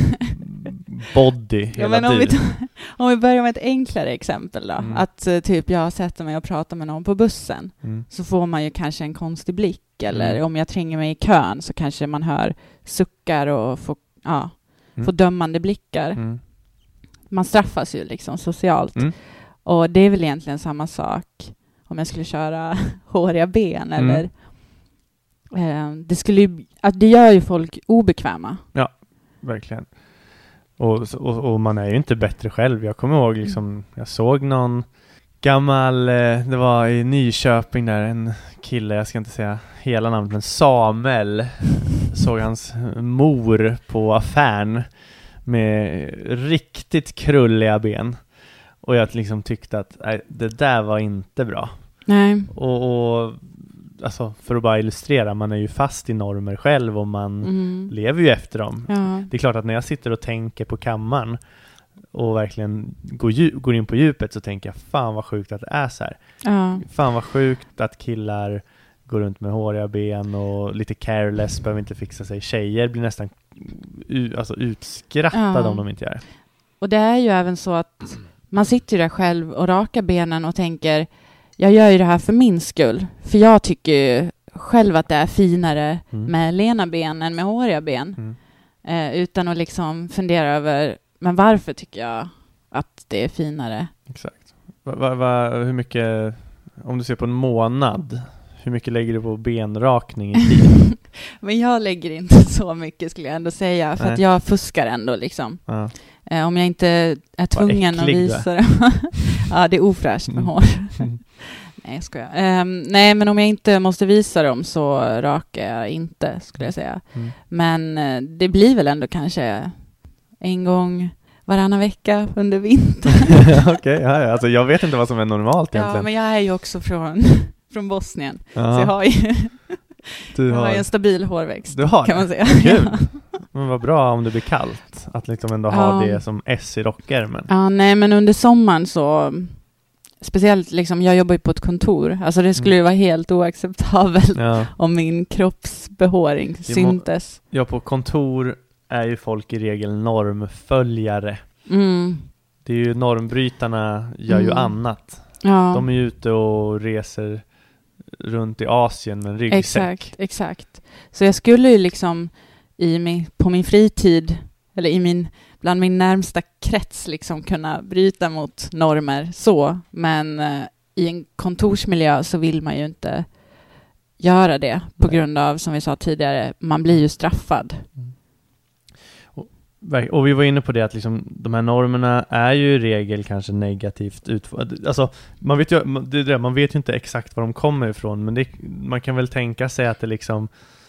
body ja, hela men om, vi tiden. tar, om vi börjar med ett enklare exempel då. Mm. Att eh, typ jag sätter mig och pratar med någon på bussen, Mm. så får man ju kanske en konstig blick. Eller Mm. om jag tränger mig i kön så kanske man hör suckar och får, ja, Mm. får dömande blickar. Mm. Man straffas ju liksom socialt. Mm. Och det är väl egentligen samma sak om jag skulle köra håriga ben. Mm. Eller, eh, det, skulle ju, att det gör ju folk obekväma. Verkligen. Och, och, och man är ju inte bättre själv. Jag kommer ihåg liksom, jag såg någon gammal, eh, det var i Nyköping där, en kille, jag ska inte säga hela namnet, men Samuel, såg hans mor på affären med riktigt krulliga ben. Och jag liksom tyckte att nej, det där var inte bra. Nej. Och, och alltså, för att bara illustrera, man är ju fast i normer själv och man Mm. lever ju efter dem. Ja. Det är klart att när jag sitter och tänker på kammaren och verkligen går, dju- går in på djupet, så tänker jag, fan vad sjukt att det är så här. Ja. Fan vad sjukt att killar går runt med håriga ben och lite careless, behöver inte fixa sig. Tjejer blir nästan u- alltså utskrattade Ja. om de inte gör det. Och det är ju även så att man sitter ju där själv och rakar benen och tänker, jag gör ju det här för min skull. För jag tycker ju själv att det är finare Mm. med lena ben än med håriga ben. Mm. Eh, utan att liksom fundera över, men varför tycker jag att det är finare? Exakt. Va, va, va, hur mycket, om du ser på en månad, hur mycket lägger du på benrakning i tid? Men jag lägger inte så mycket, skulle jag ändå säga. För Nej. att jag fuskar ändå liksom. Ja. Eh, om jag inte är tvungen att äcklig du är. visa det. Ja, det är ofräscht med Mm. hår. Nej, jag skojar. Um, nej, men om jag inte måste visa dem så rakar jag inte, skulle jag säga. Mm. Men uh, det blir väl ändå kanske en gång varannan vecka under vintern. Okej, okay, ja, ja. Alltså, jag vet inte vad som är normalt egentligen. Ja, men jag är ju också från, från Bosnien. Ja, Så jag har ju, du jag har har, ju en stabil hårväxt, du har kan det? man säga. Kul. Ja. Men vad bra om det blir kallt. Att liksom ändå ha Ja. det som S i rockärmen. Ja, nej, men under sommaren så, speciellt liksom, jag jobbar ju på ett kontor. Alltså det skulle Mm. ju vara helt oacceptabelt Ja. om min kroppsbehåring må- syntes. ja, på kontor är ju folk i regel normföljare. Mm. Det är ju normbrytarna gör ju Mm. annat. Ja, De är ju ute och reser runt i Asien med en ryggsäck. exakt, exakt. Så jag skulle ju liksom i min, på min fritid, eller i min, bland min närmsta krets liksom kunna bryta mot normer så, men eh, i en kontorsmiljö så vill man ju inte göra det på Nej. grund av, som vi sa tidigare, man blir ju straffad. Verk- Och vi var inne på det att liksom, de här normerna är ju i regel kanske negativt utformade. Alltså, man vet ju, man- det är det, man vet ju inte exakt var de kommer ifrån, men det, man kan väl tänka sig att det liksom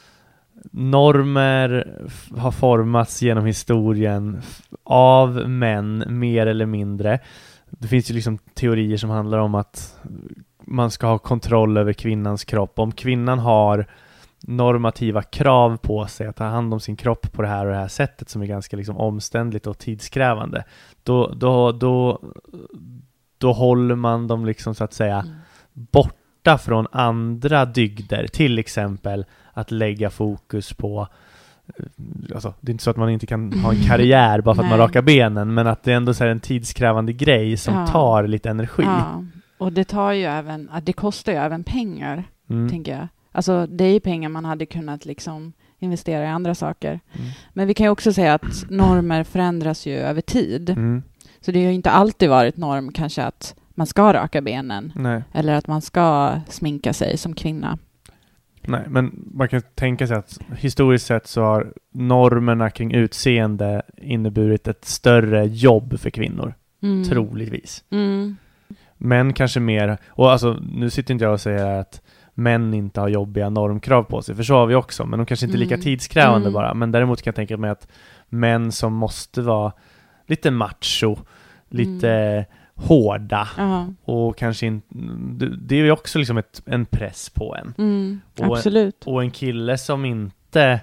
normer f- har formats genom historien f- av män mer eller mindre. Det finns ju liksom teorier som handlar om att man ska ha kontroll över kvinnans kropp. Om kvinnan har normativa krav på sig att ta hand om sin kropp på det här och det här sättet som är ganska liksom omständligt och tidskrävande, då, då, då, då håller man dem liksom så att säga Mm. borta från andra dygder, till exempel att lägga fokus på, alltså, det är inte så att man inte kan ha en karriär bara för att man Nej. rakar benen, men att det ändå så är en tidskrävande grej som Ja. tar lite energi. Ja, och det tar ju även, att det kostar ju även pengar, Mm. tänker jag. Alltså det är ju pengar man hade kunnat liksom investera i andra saker. Mm. Men vi kan ju också säga att normer förändras ju över tid. Mm. Så det har ju inte alltid varit norm kanske att man ska raka benen Nej. eller att man ska sminka sig som kvinna. Nej, men man kan tänka sig att historiskt sett så har normerna kring utseende inneburit ett större jobb för kvinnor, Mm. troligtvis. Mm. män kanske mer, och alltså nu sitter inte jag och säger att män inte har jobbiga normkrav på sig, för så har vi också, men de kanske inte är lika Mm. tidskrävande Mm. bara, men däremot kan jag tänka mig att män som måste vara lite macho, lite Mm. hårda Ja. och kanske inte, det- det är ju också liksom ett, en press på en. Mm. Och- Absolut. Och en kille som inte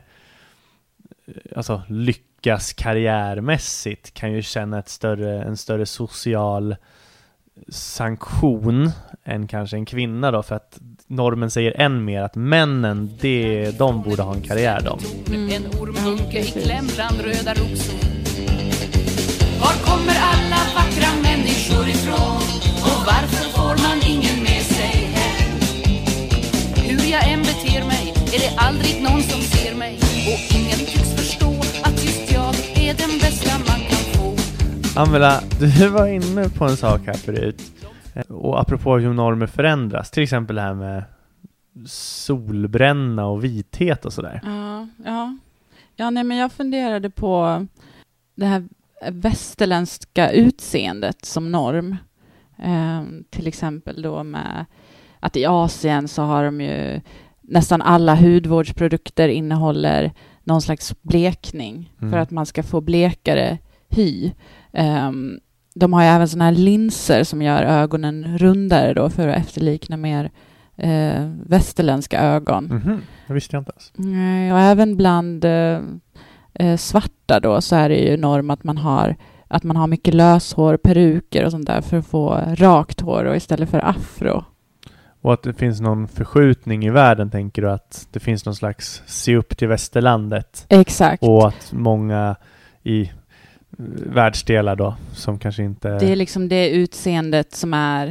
alltså lyckas karriärmässigt kan ju känna ett större, en större social sanktion än kanske en kvinna då, för att normen säger än mer att männen, det, de borde ha en karriär de. Mm. En ormhunke i kläm bland röda rosor. Var kommer alla vackra människor ifrån? Och varför får man ingen med sig hem? Hur jag än beter mig är det aldrig någon som ser mig. Och ingen tycks förstå att just jag är den bästa man kan få. Amela, du var inne på en sak här förut. Och apropå hur normer förändras, till exempel det här med solbränna och vithet och sådär. Ja, ja. Ja, nej, men jag funderade på det här västerländska utseendet som norm. Eh, till exempel då med att i Asien så har de ju nästan alla hudvårdsprodukter innehåller någon slags blekning Mm. för att man ska få blekare hy. Eh, de har ju även såna här linser som gör ögonen rundare då för att efterlikna mer eh, västerländska ögon. Mhm, det visste jag inte alls. Nej, och även bland eh, eh, svarta då så är det ju norm att man har att man har mycket löshår, peruker och sånt där för att få rakt hår och istället för afro. Och att det finns någon förskjutning i världen, tänker du, att det finns någon slags se upp till västerlandet Exakt. och att många i eh, världsdelar då som kanske inte... Det är liksom det utseendet som är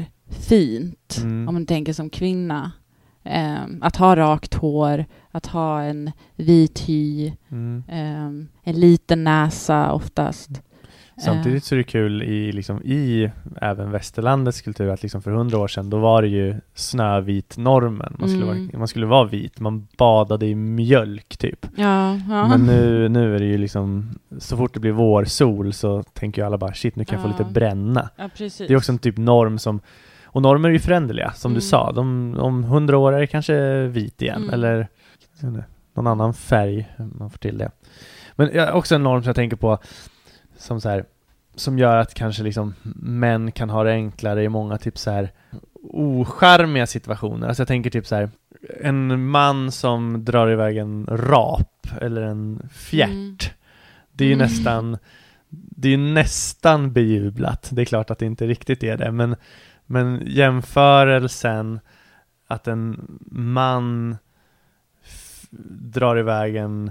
fint Mm. om man tänker som kvinna. Eh, att ha rakt hår, att ha en vit hy, Mm. eh, en liten näsa oftast. Samtidigt så är det kul i, liksom, i även västerlandets kultur att liksom för hundra år sedan då var det ju snövit normen. Man skulle, Mm. vara, man skulle vara vit. Man badade i mjölk typ. Ja, ja. Men nu, nu är det ju liksom, så fort det blir vårsol så tänker ju alla bara shit, nu kan jag få Ja. lite bränna. Ja, precis. Det är också en typ norm som, och normer är ju föränderliga som Mm. du sa. De, om hundra år är det kanske vit igen Mm. eller jag vet inte, någon annan färg man får till det. Men ja, också en norm som jag tänker på som så här, som gör att kanske liksom män kan ha det enklare i många typ så här ocharmiga situationer. Alltså jag tänker typ så här, en man som drar iväg en rap eller en fjärt. Mm. Det är ju Mm. nästan det är ju nästan bejublat. Det är klart att det inte riktigt är det, men men jämförelsen att en man f- drar iväg en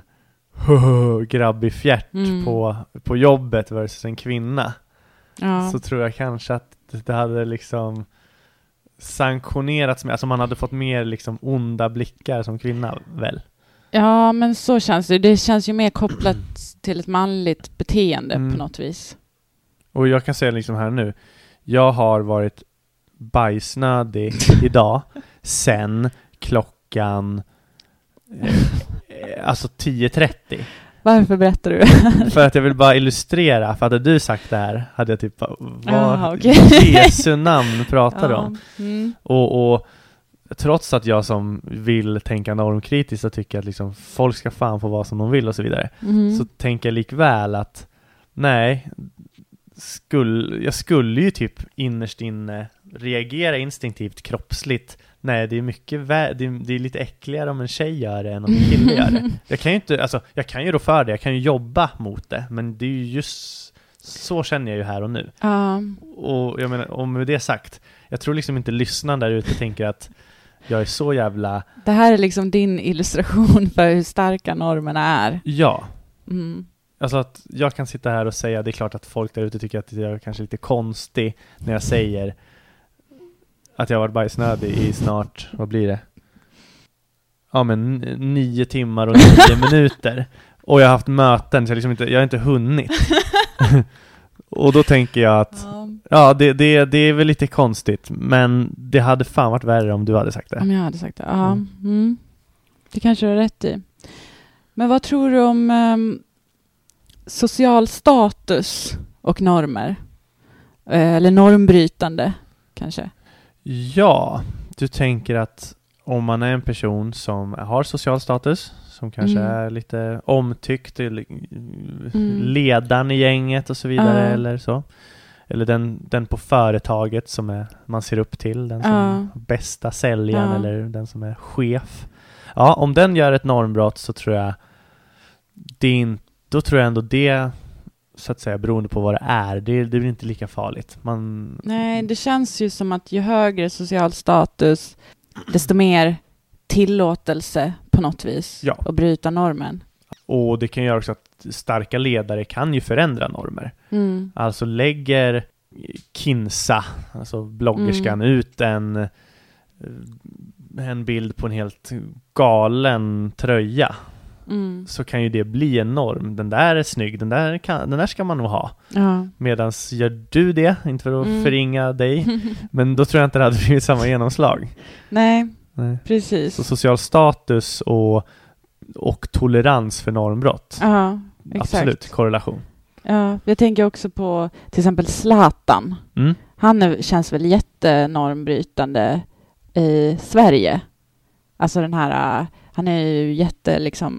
grabbig fjärt Mm. på, på jobbet versus en kvinna, Ja. så tror jag kanske att det hade liksom sanktionerats med, alltså man hade fått mer liksom onda blickar som kvinna väl. Ja, men så känns det. Det känns ju mer kopplat till ett manligt beteende Mm. på något vis. Och jag kan säga liksom här nu, jag har varit bajsnödig idag sen klockan eh, alltså tio trettio. Varför berättar du? För att jag vill bara illustrera, för hade du sagt det här hade jag typ bara, vad Ah, okej. Jesu namn pratar du Ja. om? Mm. Och, och trots att jag som vill tänka normkritiskt och tycker att liksom folk ska fan få vara som de vill och så vidare, Mm. så tänker jag likväl att nej, skulle, jag skulle ju typ innerst inne reagera instinktivt kroppsligt. Nej, det är mycket vä- det, är, det är lite äckligare om en tjej gör det än om en kille gör det. Jag kan ju inte, alltså jag kan ju rå för det, jag kan ju jobba mot det, men det är ju just så känner jag ju här och nu. Ja. Och jag menar, och med det sagt, jag tror liksom inte lyssnaren där ute tänker att jag är så jävla... Det här är liksom din illustration för hur starka normerna är. Ja, Mm. alltså att jag kan sitta här och säga, det är klart att folk där ute tycker att jag är kanske lite konstig när jag säger att jag har varit bajsnödig i snart, vad blir det? Ja men n- nio timmar och nio minuter. Och jag har haft möten så jag, liksom inte, jag har inte hunnit. Och då tänker jag att Ja. ja, det, det, det är väl lite konstigt, men det hade fan varit värre om du hade sagt det. Om jag hade sagt det. Ja. Mm. Mm. Det kanske du har rätt i. Men vad tror du om um, social status och normer? Eh, eller normbrytande? kanske? Ja, du tänker att om man är en person som har social status, som kanske Mm. är lite omtyckt, eller Mm. ledaren i gänget och så vidare, Ja. eller så. Eller den, den på företaget som är, man ser upp till, den som Ja. är bästa säljaren, Ja. eller den som är chef. Ja, om den gör ett normbrott så tror jag det är in, då tror jag ändå det, så att säga, beroende på vad det är, det, det blir inte lika farligt. Man, Nej, det känns ju som att ju högre social status, desto mer tillåtelse på något vis Ja. att bryta normen. Och det kan göra också att starka ledare kan ju förändra normer. Mm. Alltså lägger Kinsa, alltså bloggerskan, Mm. ut en en bild på en helt galen tröja, Mm. så kan ju det bli en norm. Den där är snygg, den där, kan, den där ska man nog ha. Ja. Medans gör du det, inte för att Mm. förringa dig, men då tror jag inte det hade blivit samma genomslag. Nej, Nej. precis. Så social status och, och tolerans för normbrott. Ja, exakt. Absolut, korrelation. Ja, jag tänker också på till exempel Zlatan. Mm. Han är, känns väl jättenormbrytande i Sverige. Alltså den här, uh, han är ju jätte liksom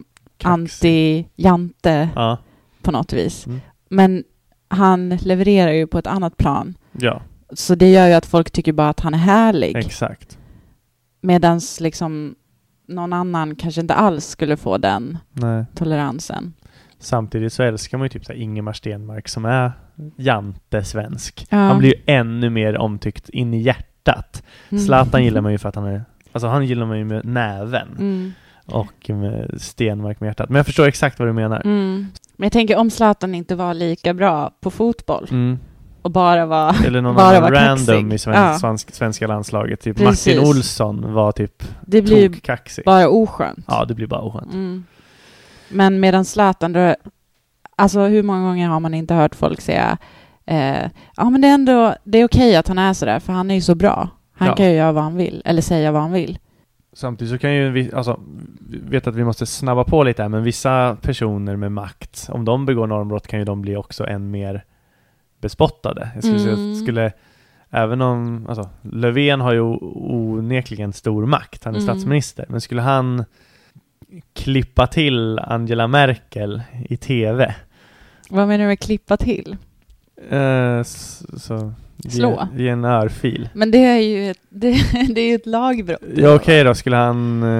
anti-jante Ja. på något vis. Mm. Men han levererar ju på ett annat plan. Ja, Så det gör ju att folk tycker bara att han är härlig. exakt. Medans liksom någon annan kanske inte alls skulle få den Nej. toleransen. Samtidigt så älskar man ju typ så här Ingemar Stenmark som är jante-svensk. Ja. Han blir ju ännu mer omtyckt in i hjärtat. Mm. Zlatan gillar man ju för att han är, alltså han gillar man ju med näven Mm. och med Stenmark med hjärtat. Men jag förstår exakt vad du menar. Mm. Men jag tänker om Zlatan inte var lika bra på fotboll Mm. och bara var Eller någon bara annan var random kaxig. i sven- Ja. svensk, svenska landslaget. Typ Precis. Martin Olsson var typ det blir ju tok-kaxig. bara oskönt. Ja, det blir bara oskönt. Mm. Men medan Zlatan då, alltså hur många gånger har man inte hört folk säga eh, ja men det är ändå, det är okej att han är sådär för han är ju så bra. Han Ja. kan ju göra vad han vill eller säga vad han vill. Samtidigt så kan ju vi, alltså, vi vet att vi måste snabba på lite här, men vissa personer med makt, om de begår normbrott kan ju de bli också än mer bespottade. Jag skulle Mm. säga, skulle, även om, alltså, Löfven har ju onekligen stor makt, han är Mm. statsminister, men skulle han klippa till Angela Merkel i tv, Vad menar du med klippa till? eh, så, så Slå. Ge, ge en örfil. Men det är ju ett, det, det är ju ett lagbrott. Ja, okej då, skulle han eh,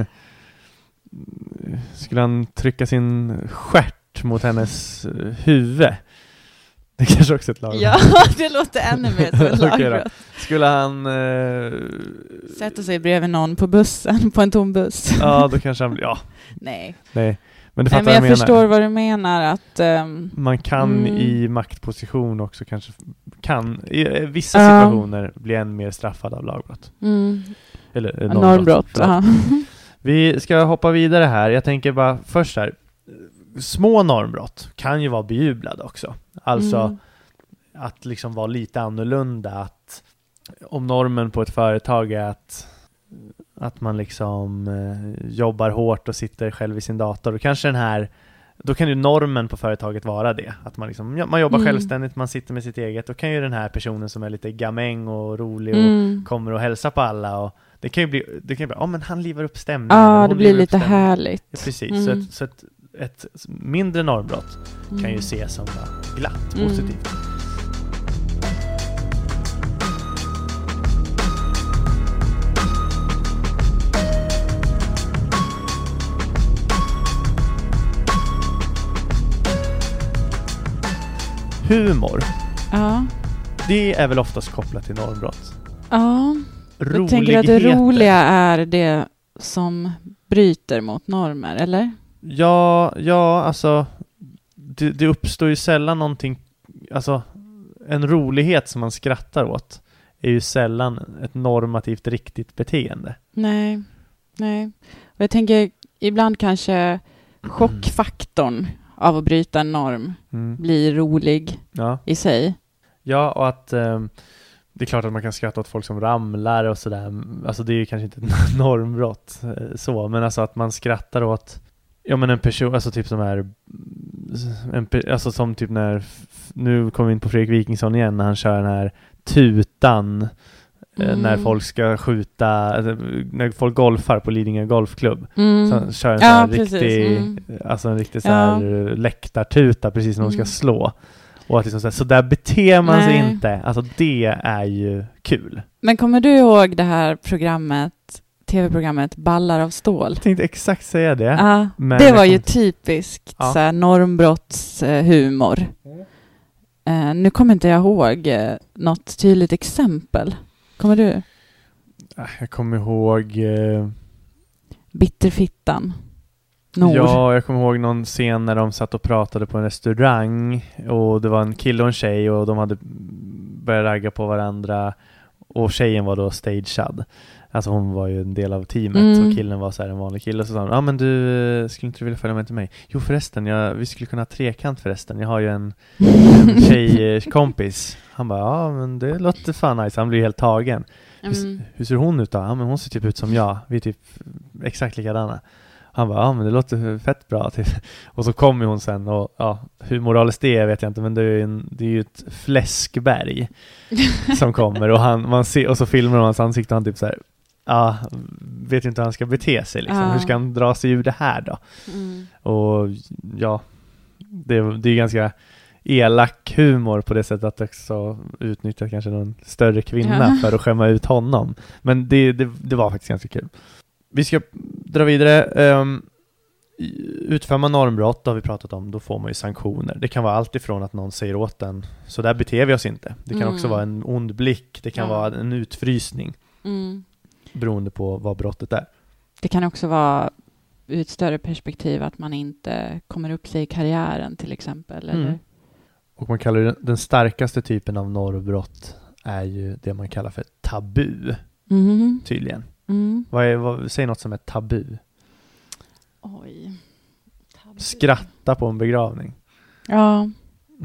skulle han trycka sin stjärt mot hennes eh, huvud? Det kanske också är ett lagbrott. Ja, det låter ännu mer som ett Okej då. lagbrott. Skulle han eh, Sätta sig bredvid någon på bussen, på en tom buss. ja, då kanske han blir, ja, Nej. nej. Men du Nej, fattar men jag vad jag förstår menar. vad du menar att ehm, Man kan Mm. i maktposition också kanske kan i eh, vissa Ja. situationer bli än mer straffad av lagbrott. mm, Eller eh, normbrott. förlåt. Ja. Vi ska hoppa vidare här. Jag tänker bara först här. Små normbrott kan ju vara bejublade också. Alltså Mm. att liksom vara lite annorlunda. Att om normen på ett företag är att, att man liksom eh, jobbar hårt och sitter själv i sin dator. Då kanske den här, då kan ju normen på företaget vara det. Att man, liksom, ja, man jobbar Mm. självständigt, man sitter med sitt eget. Då kan ju den här personen som är lite gamäng och rolig och Mm. kommer och hälsa på alla. Och det kan ju bli, det kan ju bli, ja men han livar upp stämningen. Ja, eller det hon blir livar upp lite stämningen. härligt. Ja, precis, Mm. så, ett, så ett, ett mindre normbrott kan ju Mm. ses som bara glatt, Mm. positivt. Humor, Ja. det är väl oftast kopplat till normbrott. Ja. Jag tänker att det Roligheter. roliga är det som bryter mot normer, eller? Ja, ja, alltså det, det uppstår ju sällan någonting, alltså en rolighet som man skrattar åt är ju sällan ett normativt riktigt beteende. Nej. Nej. Och jag tänker ibland kanske chockfaktorn av att bryta en norm Mm. blir rolig Ja. i sig. Ja, och att eh, det är klart att man kan skratta åt folk som ramlar och sådär. Alltså det är ju kanske inte ett normbrott eh, så, men alltså att man skrattar åt, ja men en person, alltså typ som är en, pe- alltså som typ när, nu kommer vi in på Fredrik Wikingsson igen, när han kör den här tutan Mm. När folk ska skjuta, alltså, när folk golfar på Lidingö golfklubb. Mm. Så kör en sån Ja, här precis. riktig, Mm. alltså en riktig så här Ja. läktartuta precis när de ska Mm. slå. Och att liksom så, här, så där beter man sig Nej. inte. Alltså det är ju kul. Men kommer du ihåg det här programmet, tv-programmet Ballar av stål? Jag tänkte exakt säga det. Ja, men det var jag ju kom- typiskt Ja. så här, normbrotts-humor. Eh, nu kommer inte jag ihåg eh, något tydligt exempel. Kommer du? Jag kommer ihåg... Eh, Bitterfittan. Nor. Ja, jag kommer ihåg någon scen när de satt och pratade på en restaurang och det var en kille och en tjej och de hade börjat ragga på varandra och tjejen var då stagead. Alltså hon var ju en del av teamet Mm. och killen var så här en vanlig kille och så sa han, ja ah, men du, skulle inte du vilja följa med till mig? Jo förresten, jag, vi skulle kunna ha trekant förresten. Jag har ju en, en tjejkompis. Han bara, ja men det låter fan nice. Han blir helt tagen. Mm. Hur, hur ser hon ut då? Ja men hon ser typ ut som jag. Vi är typ exakt likadana. Han bara, ja men det låter fett bra typ. Och så kommer hon sen och ja, hur moraliskt det är vet jag inte, men det är ju, en, det är ju ett fläskberg som kommer och, han, man ser, och så filmar de hans ansikte och han typ så här, ja, vet ju inte hur han ska bete sig liksom. Ja. Hur ska han dra sig ur det här då? Mm. Och ja, det, det är ganska elak humor på det sättet att också utnyttja kanske någon större kvinna Ja. för att skämma ut honom. Men det, det, det var faktiskt ganska kul. Vi ska dra vidare. Um, utför man normbrott, har vi pratat om, då får man ju sanktioner. Det kan vara allt ifrån att någon säger åt en, så där beter vi oss inte. Det kan Mm. också vara en ond blick. Det kan Ja. vara en utfrysning. Mm. Beroende på vad brottet är. Det kan också vara ur ett större perspektiv att man inte kommer upp sig i karriären till exempel. Mm. Eller? Och man kallar det, den starkaste typen av normbrott är ju det man kallar för tabu, Mm. tydligen. Mm. Vad är, vad, säg något som är tabu. Oj. Tabu. Skratta på en begravning. Ja. Mm.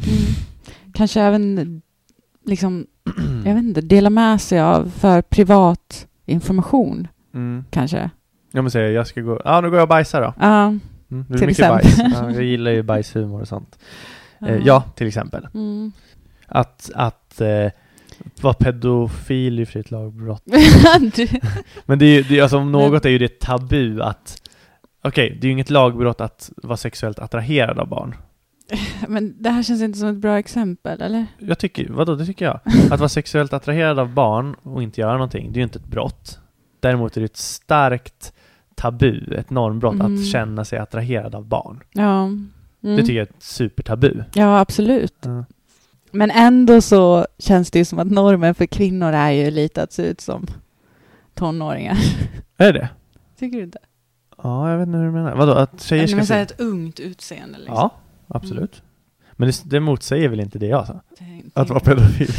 Kanske även liksom, jag vet inte, dela med sig av för privat information Mm. kanske. Jag måste säga, jag ska gå, ja nu går jag och bajsar då. Ja. Mm, det blir Till mycket exempel. bajs. Ja, jag gillar ju bajshumor och sånt. Eh, ja, till exempel. Mm. Att, att eh, vara pedofil är ju för ett lagbrott. Du- Men det är ju, det är, alltså om något är ju det tabu att, okej, okay, det är ju inget lagbrott att vara sexuellt attraherad av barn. Men det här känns inte som ett bra exempel, eller? Jag tycker, vadå, det tycker jag. Att vara sexuellt attraherad av barn och inte göra någonting, det är ju inte ett brott. Däremot är det ett starkt tabu, ett normbrott, Mm. att känna sig attraherad av barn. Ja. Mm. Det tycker jag är ett supertabu. Ja, absolut. Ja. Men ändå så känns det ju som att normen för kvinnor är ju lite att se ut som tonåringar. Är det? Tycker du inte? Ja, jag vet inte hur du menar. Vadå, att tjejer ska Men så här se... ett ungt utseende liksom. Ja, absolut. Men det, det motsäger väl inte det jag sa? Tänk- Att vara pedofil.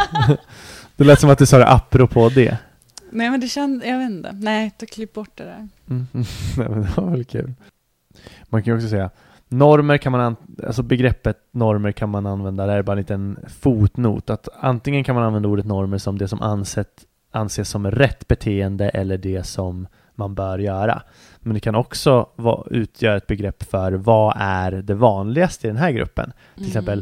Det lät som att du sa det apropå det. Nej, men det känns, jag vet inte. Nej, ta klipp bort det där. Mm. Nej, men det var väl kul. Man kan ju också säga normer kan man an- alltså begreppet normer kan man använda, det är bara en liten fotnot, att antingen kan man använda ordet normer som det som ansett, anses som rätt beteende eller det som man bör göra. Men det kan också vara, utgöra ett begrepp för vad är det vanligaste i den här gruppen. Till Mm. exempel,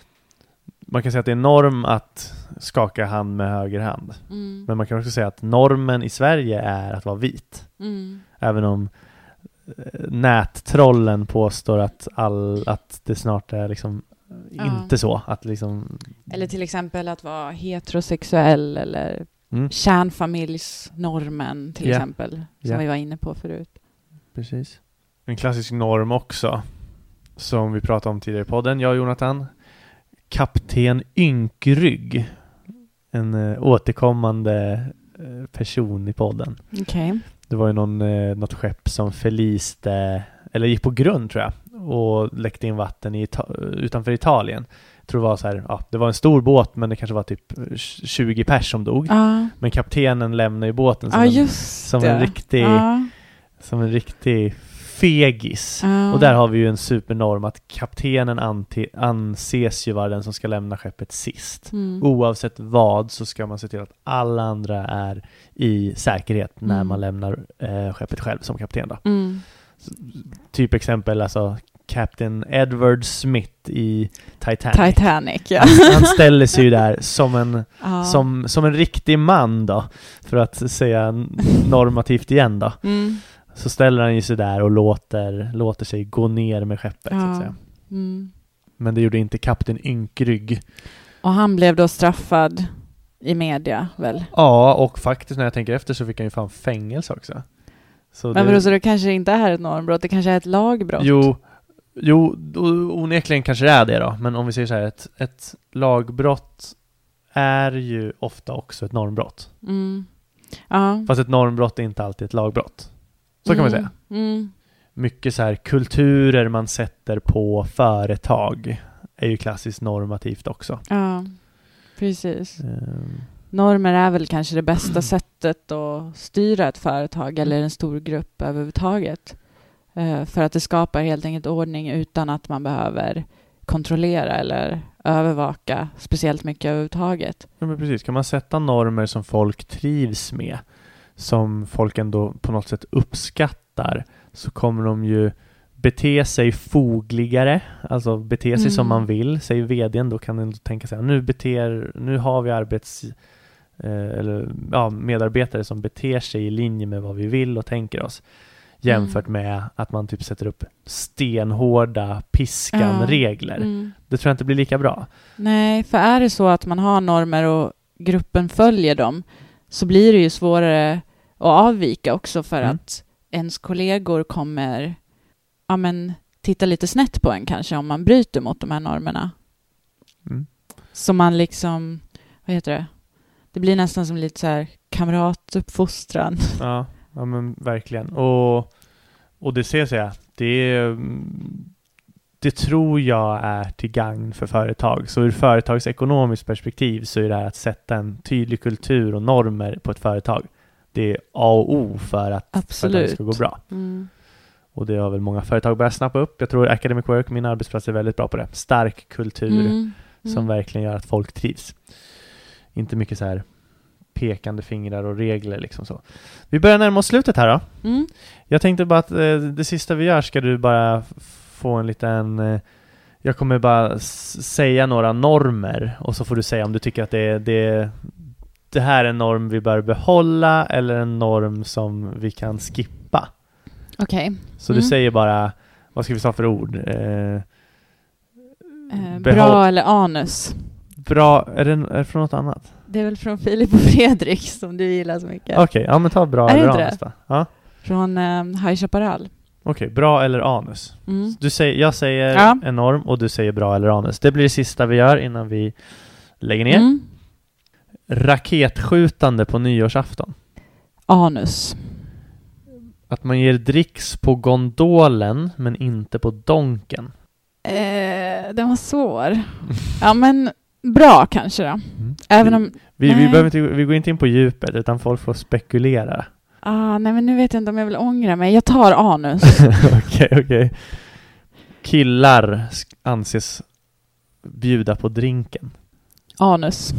man kan säga att det är norm att skaka hand med höger hand. Mm. Men man kan också säga att normen i Sverige är att vara vit. Mm. Även om eh, nättrollen påstår att, all, att det snart är liksom Ja. inte så. Att liksom, Eller till exempel att vara heterosexuell eller mm, kärnfamiljsnormen till Ja. exempel. Som Ja. vi var inne på förut. precis. En klassisk norm också, som vi pratade om tidigare i podden, jag och Jonathan. Kapten Ynkrygg. En eh, återkommande eh, person i podden. Okej. Det var ju någon, eh, något skepp som förliste, eller gick på grund tror jag, och läckte in vatten i Ita- utanför Italien. Jag tror det var så här, ja, det var en stor båt, men det kanske var typ tjugo pers som dog. Ja, Men kaptenen lämnade ju båten som, ja en, just som det. en riktig Ja. som en riktig fegis. Ja. Och där har vi ju en supernorm att kaptenen ante- anses ju vara den som ska lämna skeppet sist. Mm. Oavsett vad så ska man se till att alla andra är i säkerhet när Mm. man lämnar eh, skeppet själv som kapten då. Mm. Typ exempel, alltså Captain Edward Smith i Titanic. Titanic, ja. Han, han ställer sig ju där som en, ja. som, som en riktig man då, för att säga normativt igen då. Mm. Så ställer han ju sig där och låter, låter sig gå ner med skeppet, ja. så att säga. Mm. Men det gjorde inte Kapten Ynkrygg. Och han blev då straffad i media, väl? Ja, och faktiskt när jag tänker efter så fick han ju fan fängelse också. Så Men det... så det kanske inte är ett normbrott, det kanske är ett lagbrott. Jo, jo onekligen kanske det är det då. Men om vi säger så här, ett, ett lagbrott är ju ofta också ett normbrott. Mm. Ja. Fast ett normbrott är inte alltid ett lagbrott. Så kan mm. man säga. Mm. Mycket så här kulturer man sätter på företag är ju klassiskt normativt också. Ja, precis. Um. Normer är väl kanske det bästa sättet att styra ett företag eller en stor grupp överhuvudtaget. Uh, för att det skapar helt enkelt ordning utan att man behöver kontrollera eller övervaka speciellt mycket överhuvudtaget. Ja, men precis. Kan man sätta normer som folk trivs med, som folk ändå på något sätt uppskattar, så kommer de ju bete sig fogligare, alltså bete sig mm. som man vill. Säger vdn, då kan den tänka sig, nu beter, nu har vi arbets eh, eller ja, medarbetare som beter sig i linje med vad vi vill och tänker oss, jämfört mm. med att man typ sätter upp stenhårda piskan-regler. Ja. Mm. Det tror jag inte blir lika bra. Nej, för är det så att man har normer och gruppen följer dem, så blir det ju svårare att avvika också, för mm. att ens kollegor kommer ja, men, titta lite snett på en kanske om man bryter mot de här normerna. Mm. Så man liksom, vad heter det? Det blir nästan som lite så här kamratuppfostran. Ja, ja men verkligen. Och, och det ser jag, det, det tror jag är till gagn för företag. Så ur företagsekonomiskt perspektiv så är det här att sätta en tydlig kultur och normer på ett företag. Det är A och O för att företaget ska gå bra. Mm. Och det har väl många företag börjat snappa upp. Jag tror Academic Work, min arbetsplats, är väldigt bra på det. Stark kultur mm. Mm. som verkligen gör att folk trivs. Inte mycket så här pekande fingrar och regler liksom så. Vi börjar närma oss slutet här då. Mm. Jag tänkte bara att eh, det sista vi gör ska du bara få en liten... Eh, jag kommer bara s- säga några normer och så får du säga om du tycker att det, det, det här är en norm vi bör behålla eller en norm som vi kan skippa. Okej. Okay. Så mm. du säger bara, vad ska vi ta för ord? Eh, eh, bra eller anus? Bra, är det, är det från något annat? Det är väl från Filip och Fredrik som du gillar så mycket. Okej, okay, ja men ta bra är eller anus då. Ja. Från eh, High Chaparral. Okej, okay, bra eller anus. Mm. Du säger, jag säger ja. en norm och du säger bra eller anus. Det blir det sista vi gör innan vi lägger ner. Mm. Raketskjutande på nyårsafton. Anus. Att man ger dricks på gondolen men inte på donken. Eh, den var svår. Ja, men bra kanske då. Mm. Även om... Vi, vi, vi, behöver inte, vi går inte in på djupet utan folk får spekulera. Ah, nej, men nu vet jag inte om jag vill ångra mig. Jag tar anus. Okej, okej. Okay, okay. Killar anses bjuda på drinken. Anus.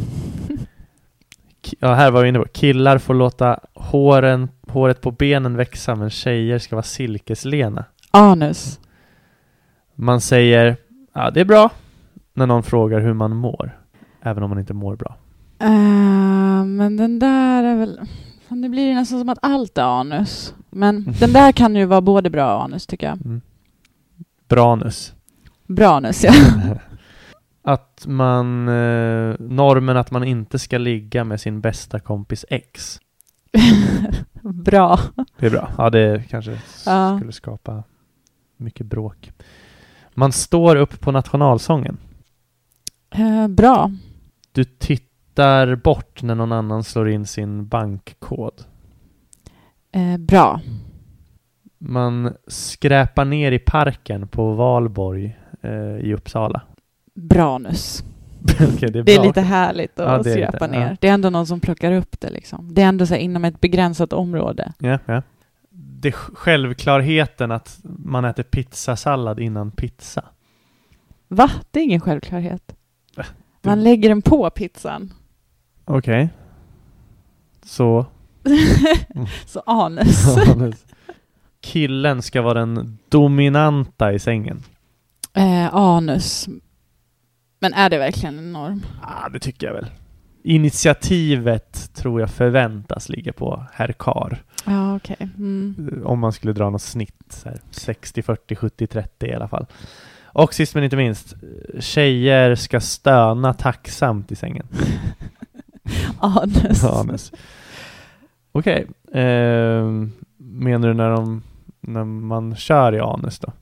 Ja, här var vi inne på. Killar får låta håren, håret på benen växa, men tjejer ska vara silkeslena. Anus. Man säger, ja det är bra, när någon frågar hur man mår. Även om man inte mår bra. Uh, men den där är väl... Det blir nästan som att allt är anus. Men den där kan ju vara både bra och anus, tycker jag. Mm. Branus. Branus, ja. Att man... Eh, normen att man inte ska ligga med sin bästa kompis ex. Bra. Det är bra. Ja, det kanske ja. skulle skapa mycket bråk. Man står upp på nationalsången. Eh, bra. Du tittar bort när någon annan slår in sin bankkod. Eh, bra. Man skräpar ner i parken på Valborg eh, i Uppsala. Branus. Okay, det, är det är lite härligt att ja, skräpa lite, ner. Ja. Det är ändå någon som plockar upp det liksom. Det är ändå så här inom ett begränsat område. Ja, ja. Det är självklarheten att man äter pizzasallad innan pizza. Va? Det är ingen självklarhet. Det... Man lägger den på pizzan. Okej. Okay. Så. Så anus. anus. Killen ska vara den dominanta i sängen. Eh, anus. Men är det verkligen en norm? Ja, det tycker jag väl. Initiativet tror jag förväntas ligga på herr Kar. Ja, okej. Okay. Mm. Om man skulle dra något snitt. Så här, sextio fyrtio sjuttio trettio i alla fall. Och sist men inte minst, tjejer ska stöna tacksamt i sängen. Anus. Anus. Okej. Okay. Eh, menar du när, de, när man kör i anus då?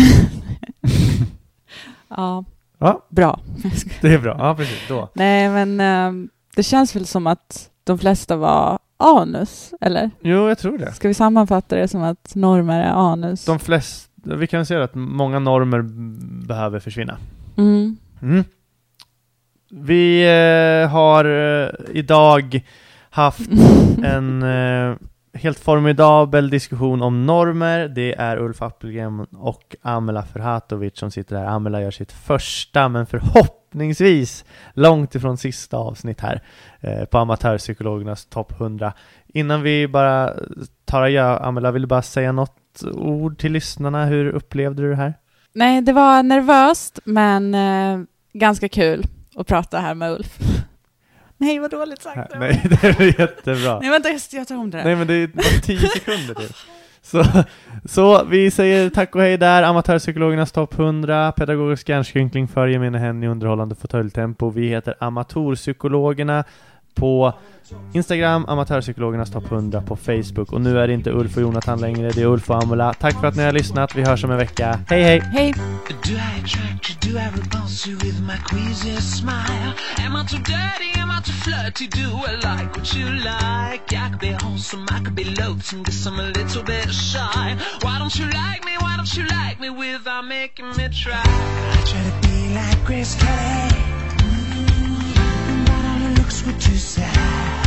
Ja. Ja. Bra. Det är bra. Ja, precis. Då. Nej, men eh, det känns väl som att de flesta var anus, eller? Jo, jag tror det. Ska vi sammanfatta det som att normer är anus? De flesta, vi kan säga att många normer behöver försvinna. Mm. Mm. Vi eh, har eh, idag haft en eh, helt formidabel diskussion om normer. Det är Ulf Appelgren och Amela Ferhatovic som sitter här. Amela gör sitt första, men förhoppningsvis långt ifrån sista avsnitt här eh, på Amatörpsykologernas topp hundra. Innan vi bara tar adjö, Amela, vill du bara säga något ord till lyssnarna? Hur upplevde du det här? Nej, det var nervöst, men eh, ganska kul att prata här med Ulf. Nej, vad dåligt sagt. Ja, nej, det är jättebra. Nej, vänta, jag tar om det där. Nej, men det är tio sekunder till. Så, så vi säger tack och hej där. Amatörpsykologernas topp hundra. Pedagogisk hjärnskrynkling för gemene hen i underhållande fåtöljtempo. Vi heter Amatörpsykologerna på Instagram, Amatörpsykologernas topp hundra på Facebook. Och nu är det inte Ulf och Jonathan längre, det är Ulf och Amela. Tack för att ni har lyssnat. Vi hörs om en vecka. Hej hej! Hej! Do I attract you? Do I repulse you with my queasy smile? Am I too dirty? Am I too flirty? Do I like what you like? I could be wholesome, I could be loathsome, guess I'm a little bit shy. Why don't you like me? Why don't you like me without making me try? I try to be like Grace Kelly, mm, but all her looks were too sad.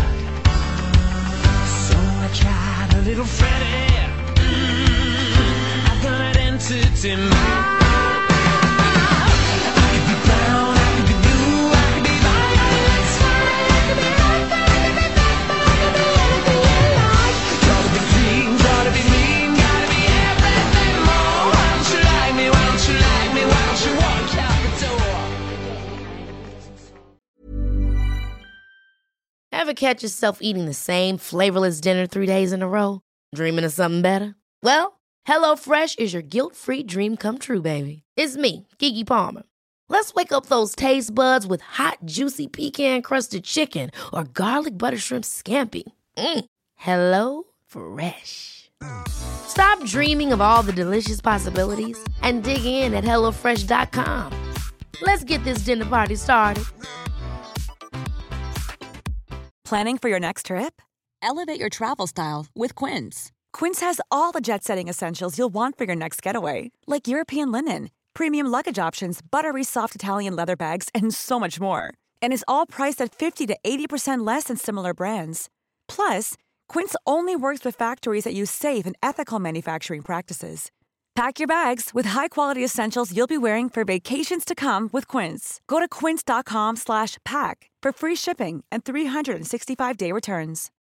So I tried a little Freddie, mm, I've got an entity mind. Ever catch yourself eating the same flavorless dinner three days in a row? Dreaming of something better? Well, HelloFresh is your guilt-free dream come true, baby. It's me, Keke Palmer. Let's wake up those taste buds with hot, juicy pecan-crusted chicken or garlic butter shrimp scampi. Mm. Hello Fresh. Stop dreaming of all the delicious possibilities and dig in at hello fresh dot com. Let's get this dinner party started. Planning for your next trip? Elevate your travel style with Quince. Quince has all the jet-setting essentials you'll want for your next getaway, like European linen, premium luggage options, buttery soft Italian leather bags, and so much more. And is all priced at fifty to eighty percent less than similar brands. Plus, Quince only works with factories that use safe and ethical manufacturing practices. Pack your bags with high-quality essentials you'll be wearing for vacations to come with Quince. Go to quince dot com slash pack for free shipping and three sixty-five day returns.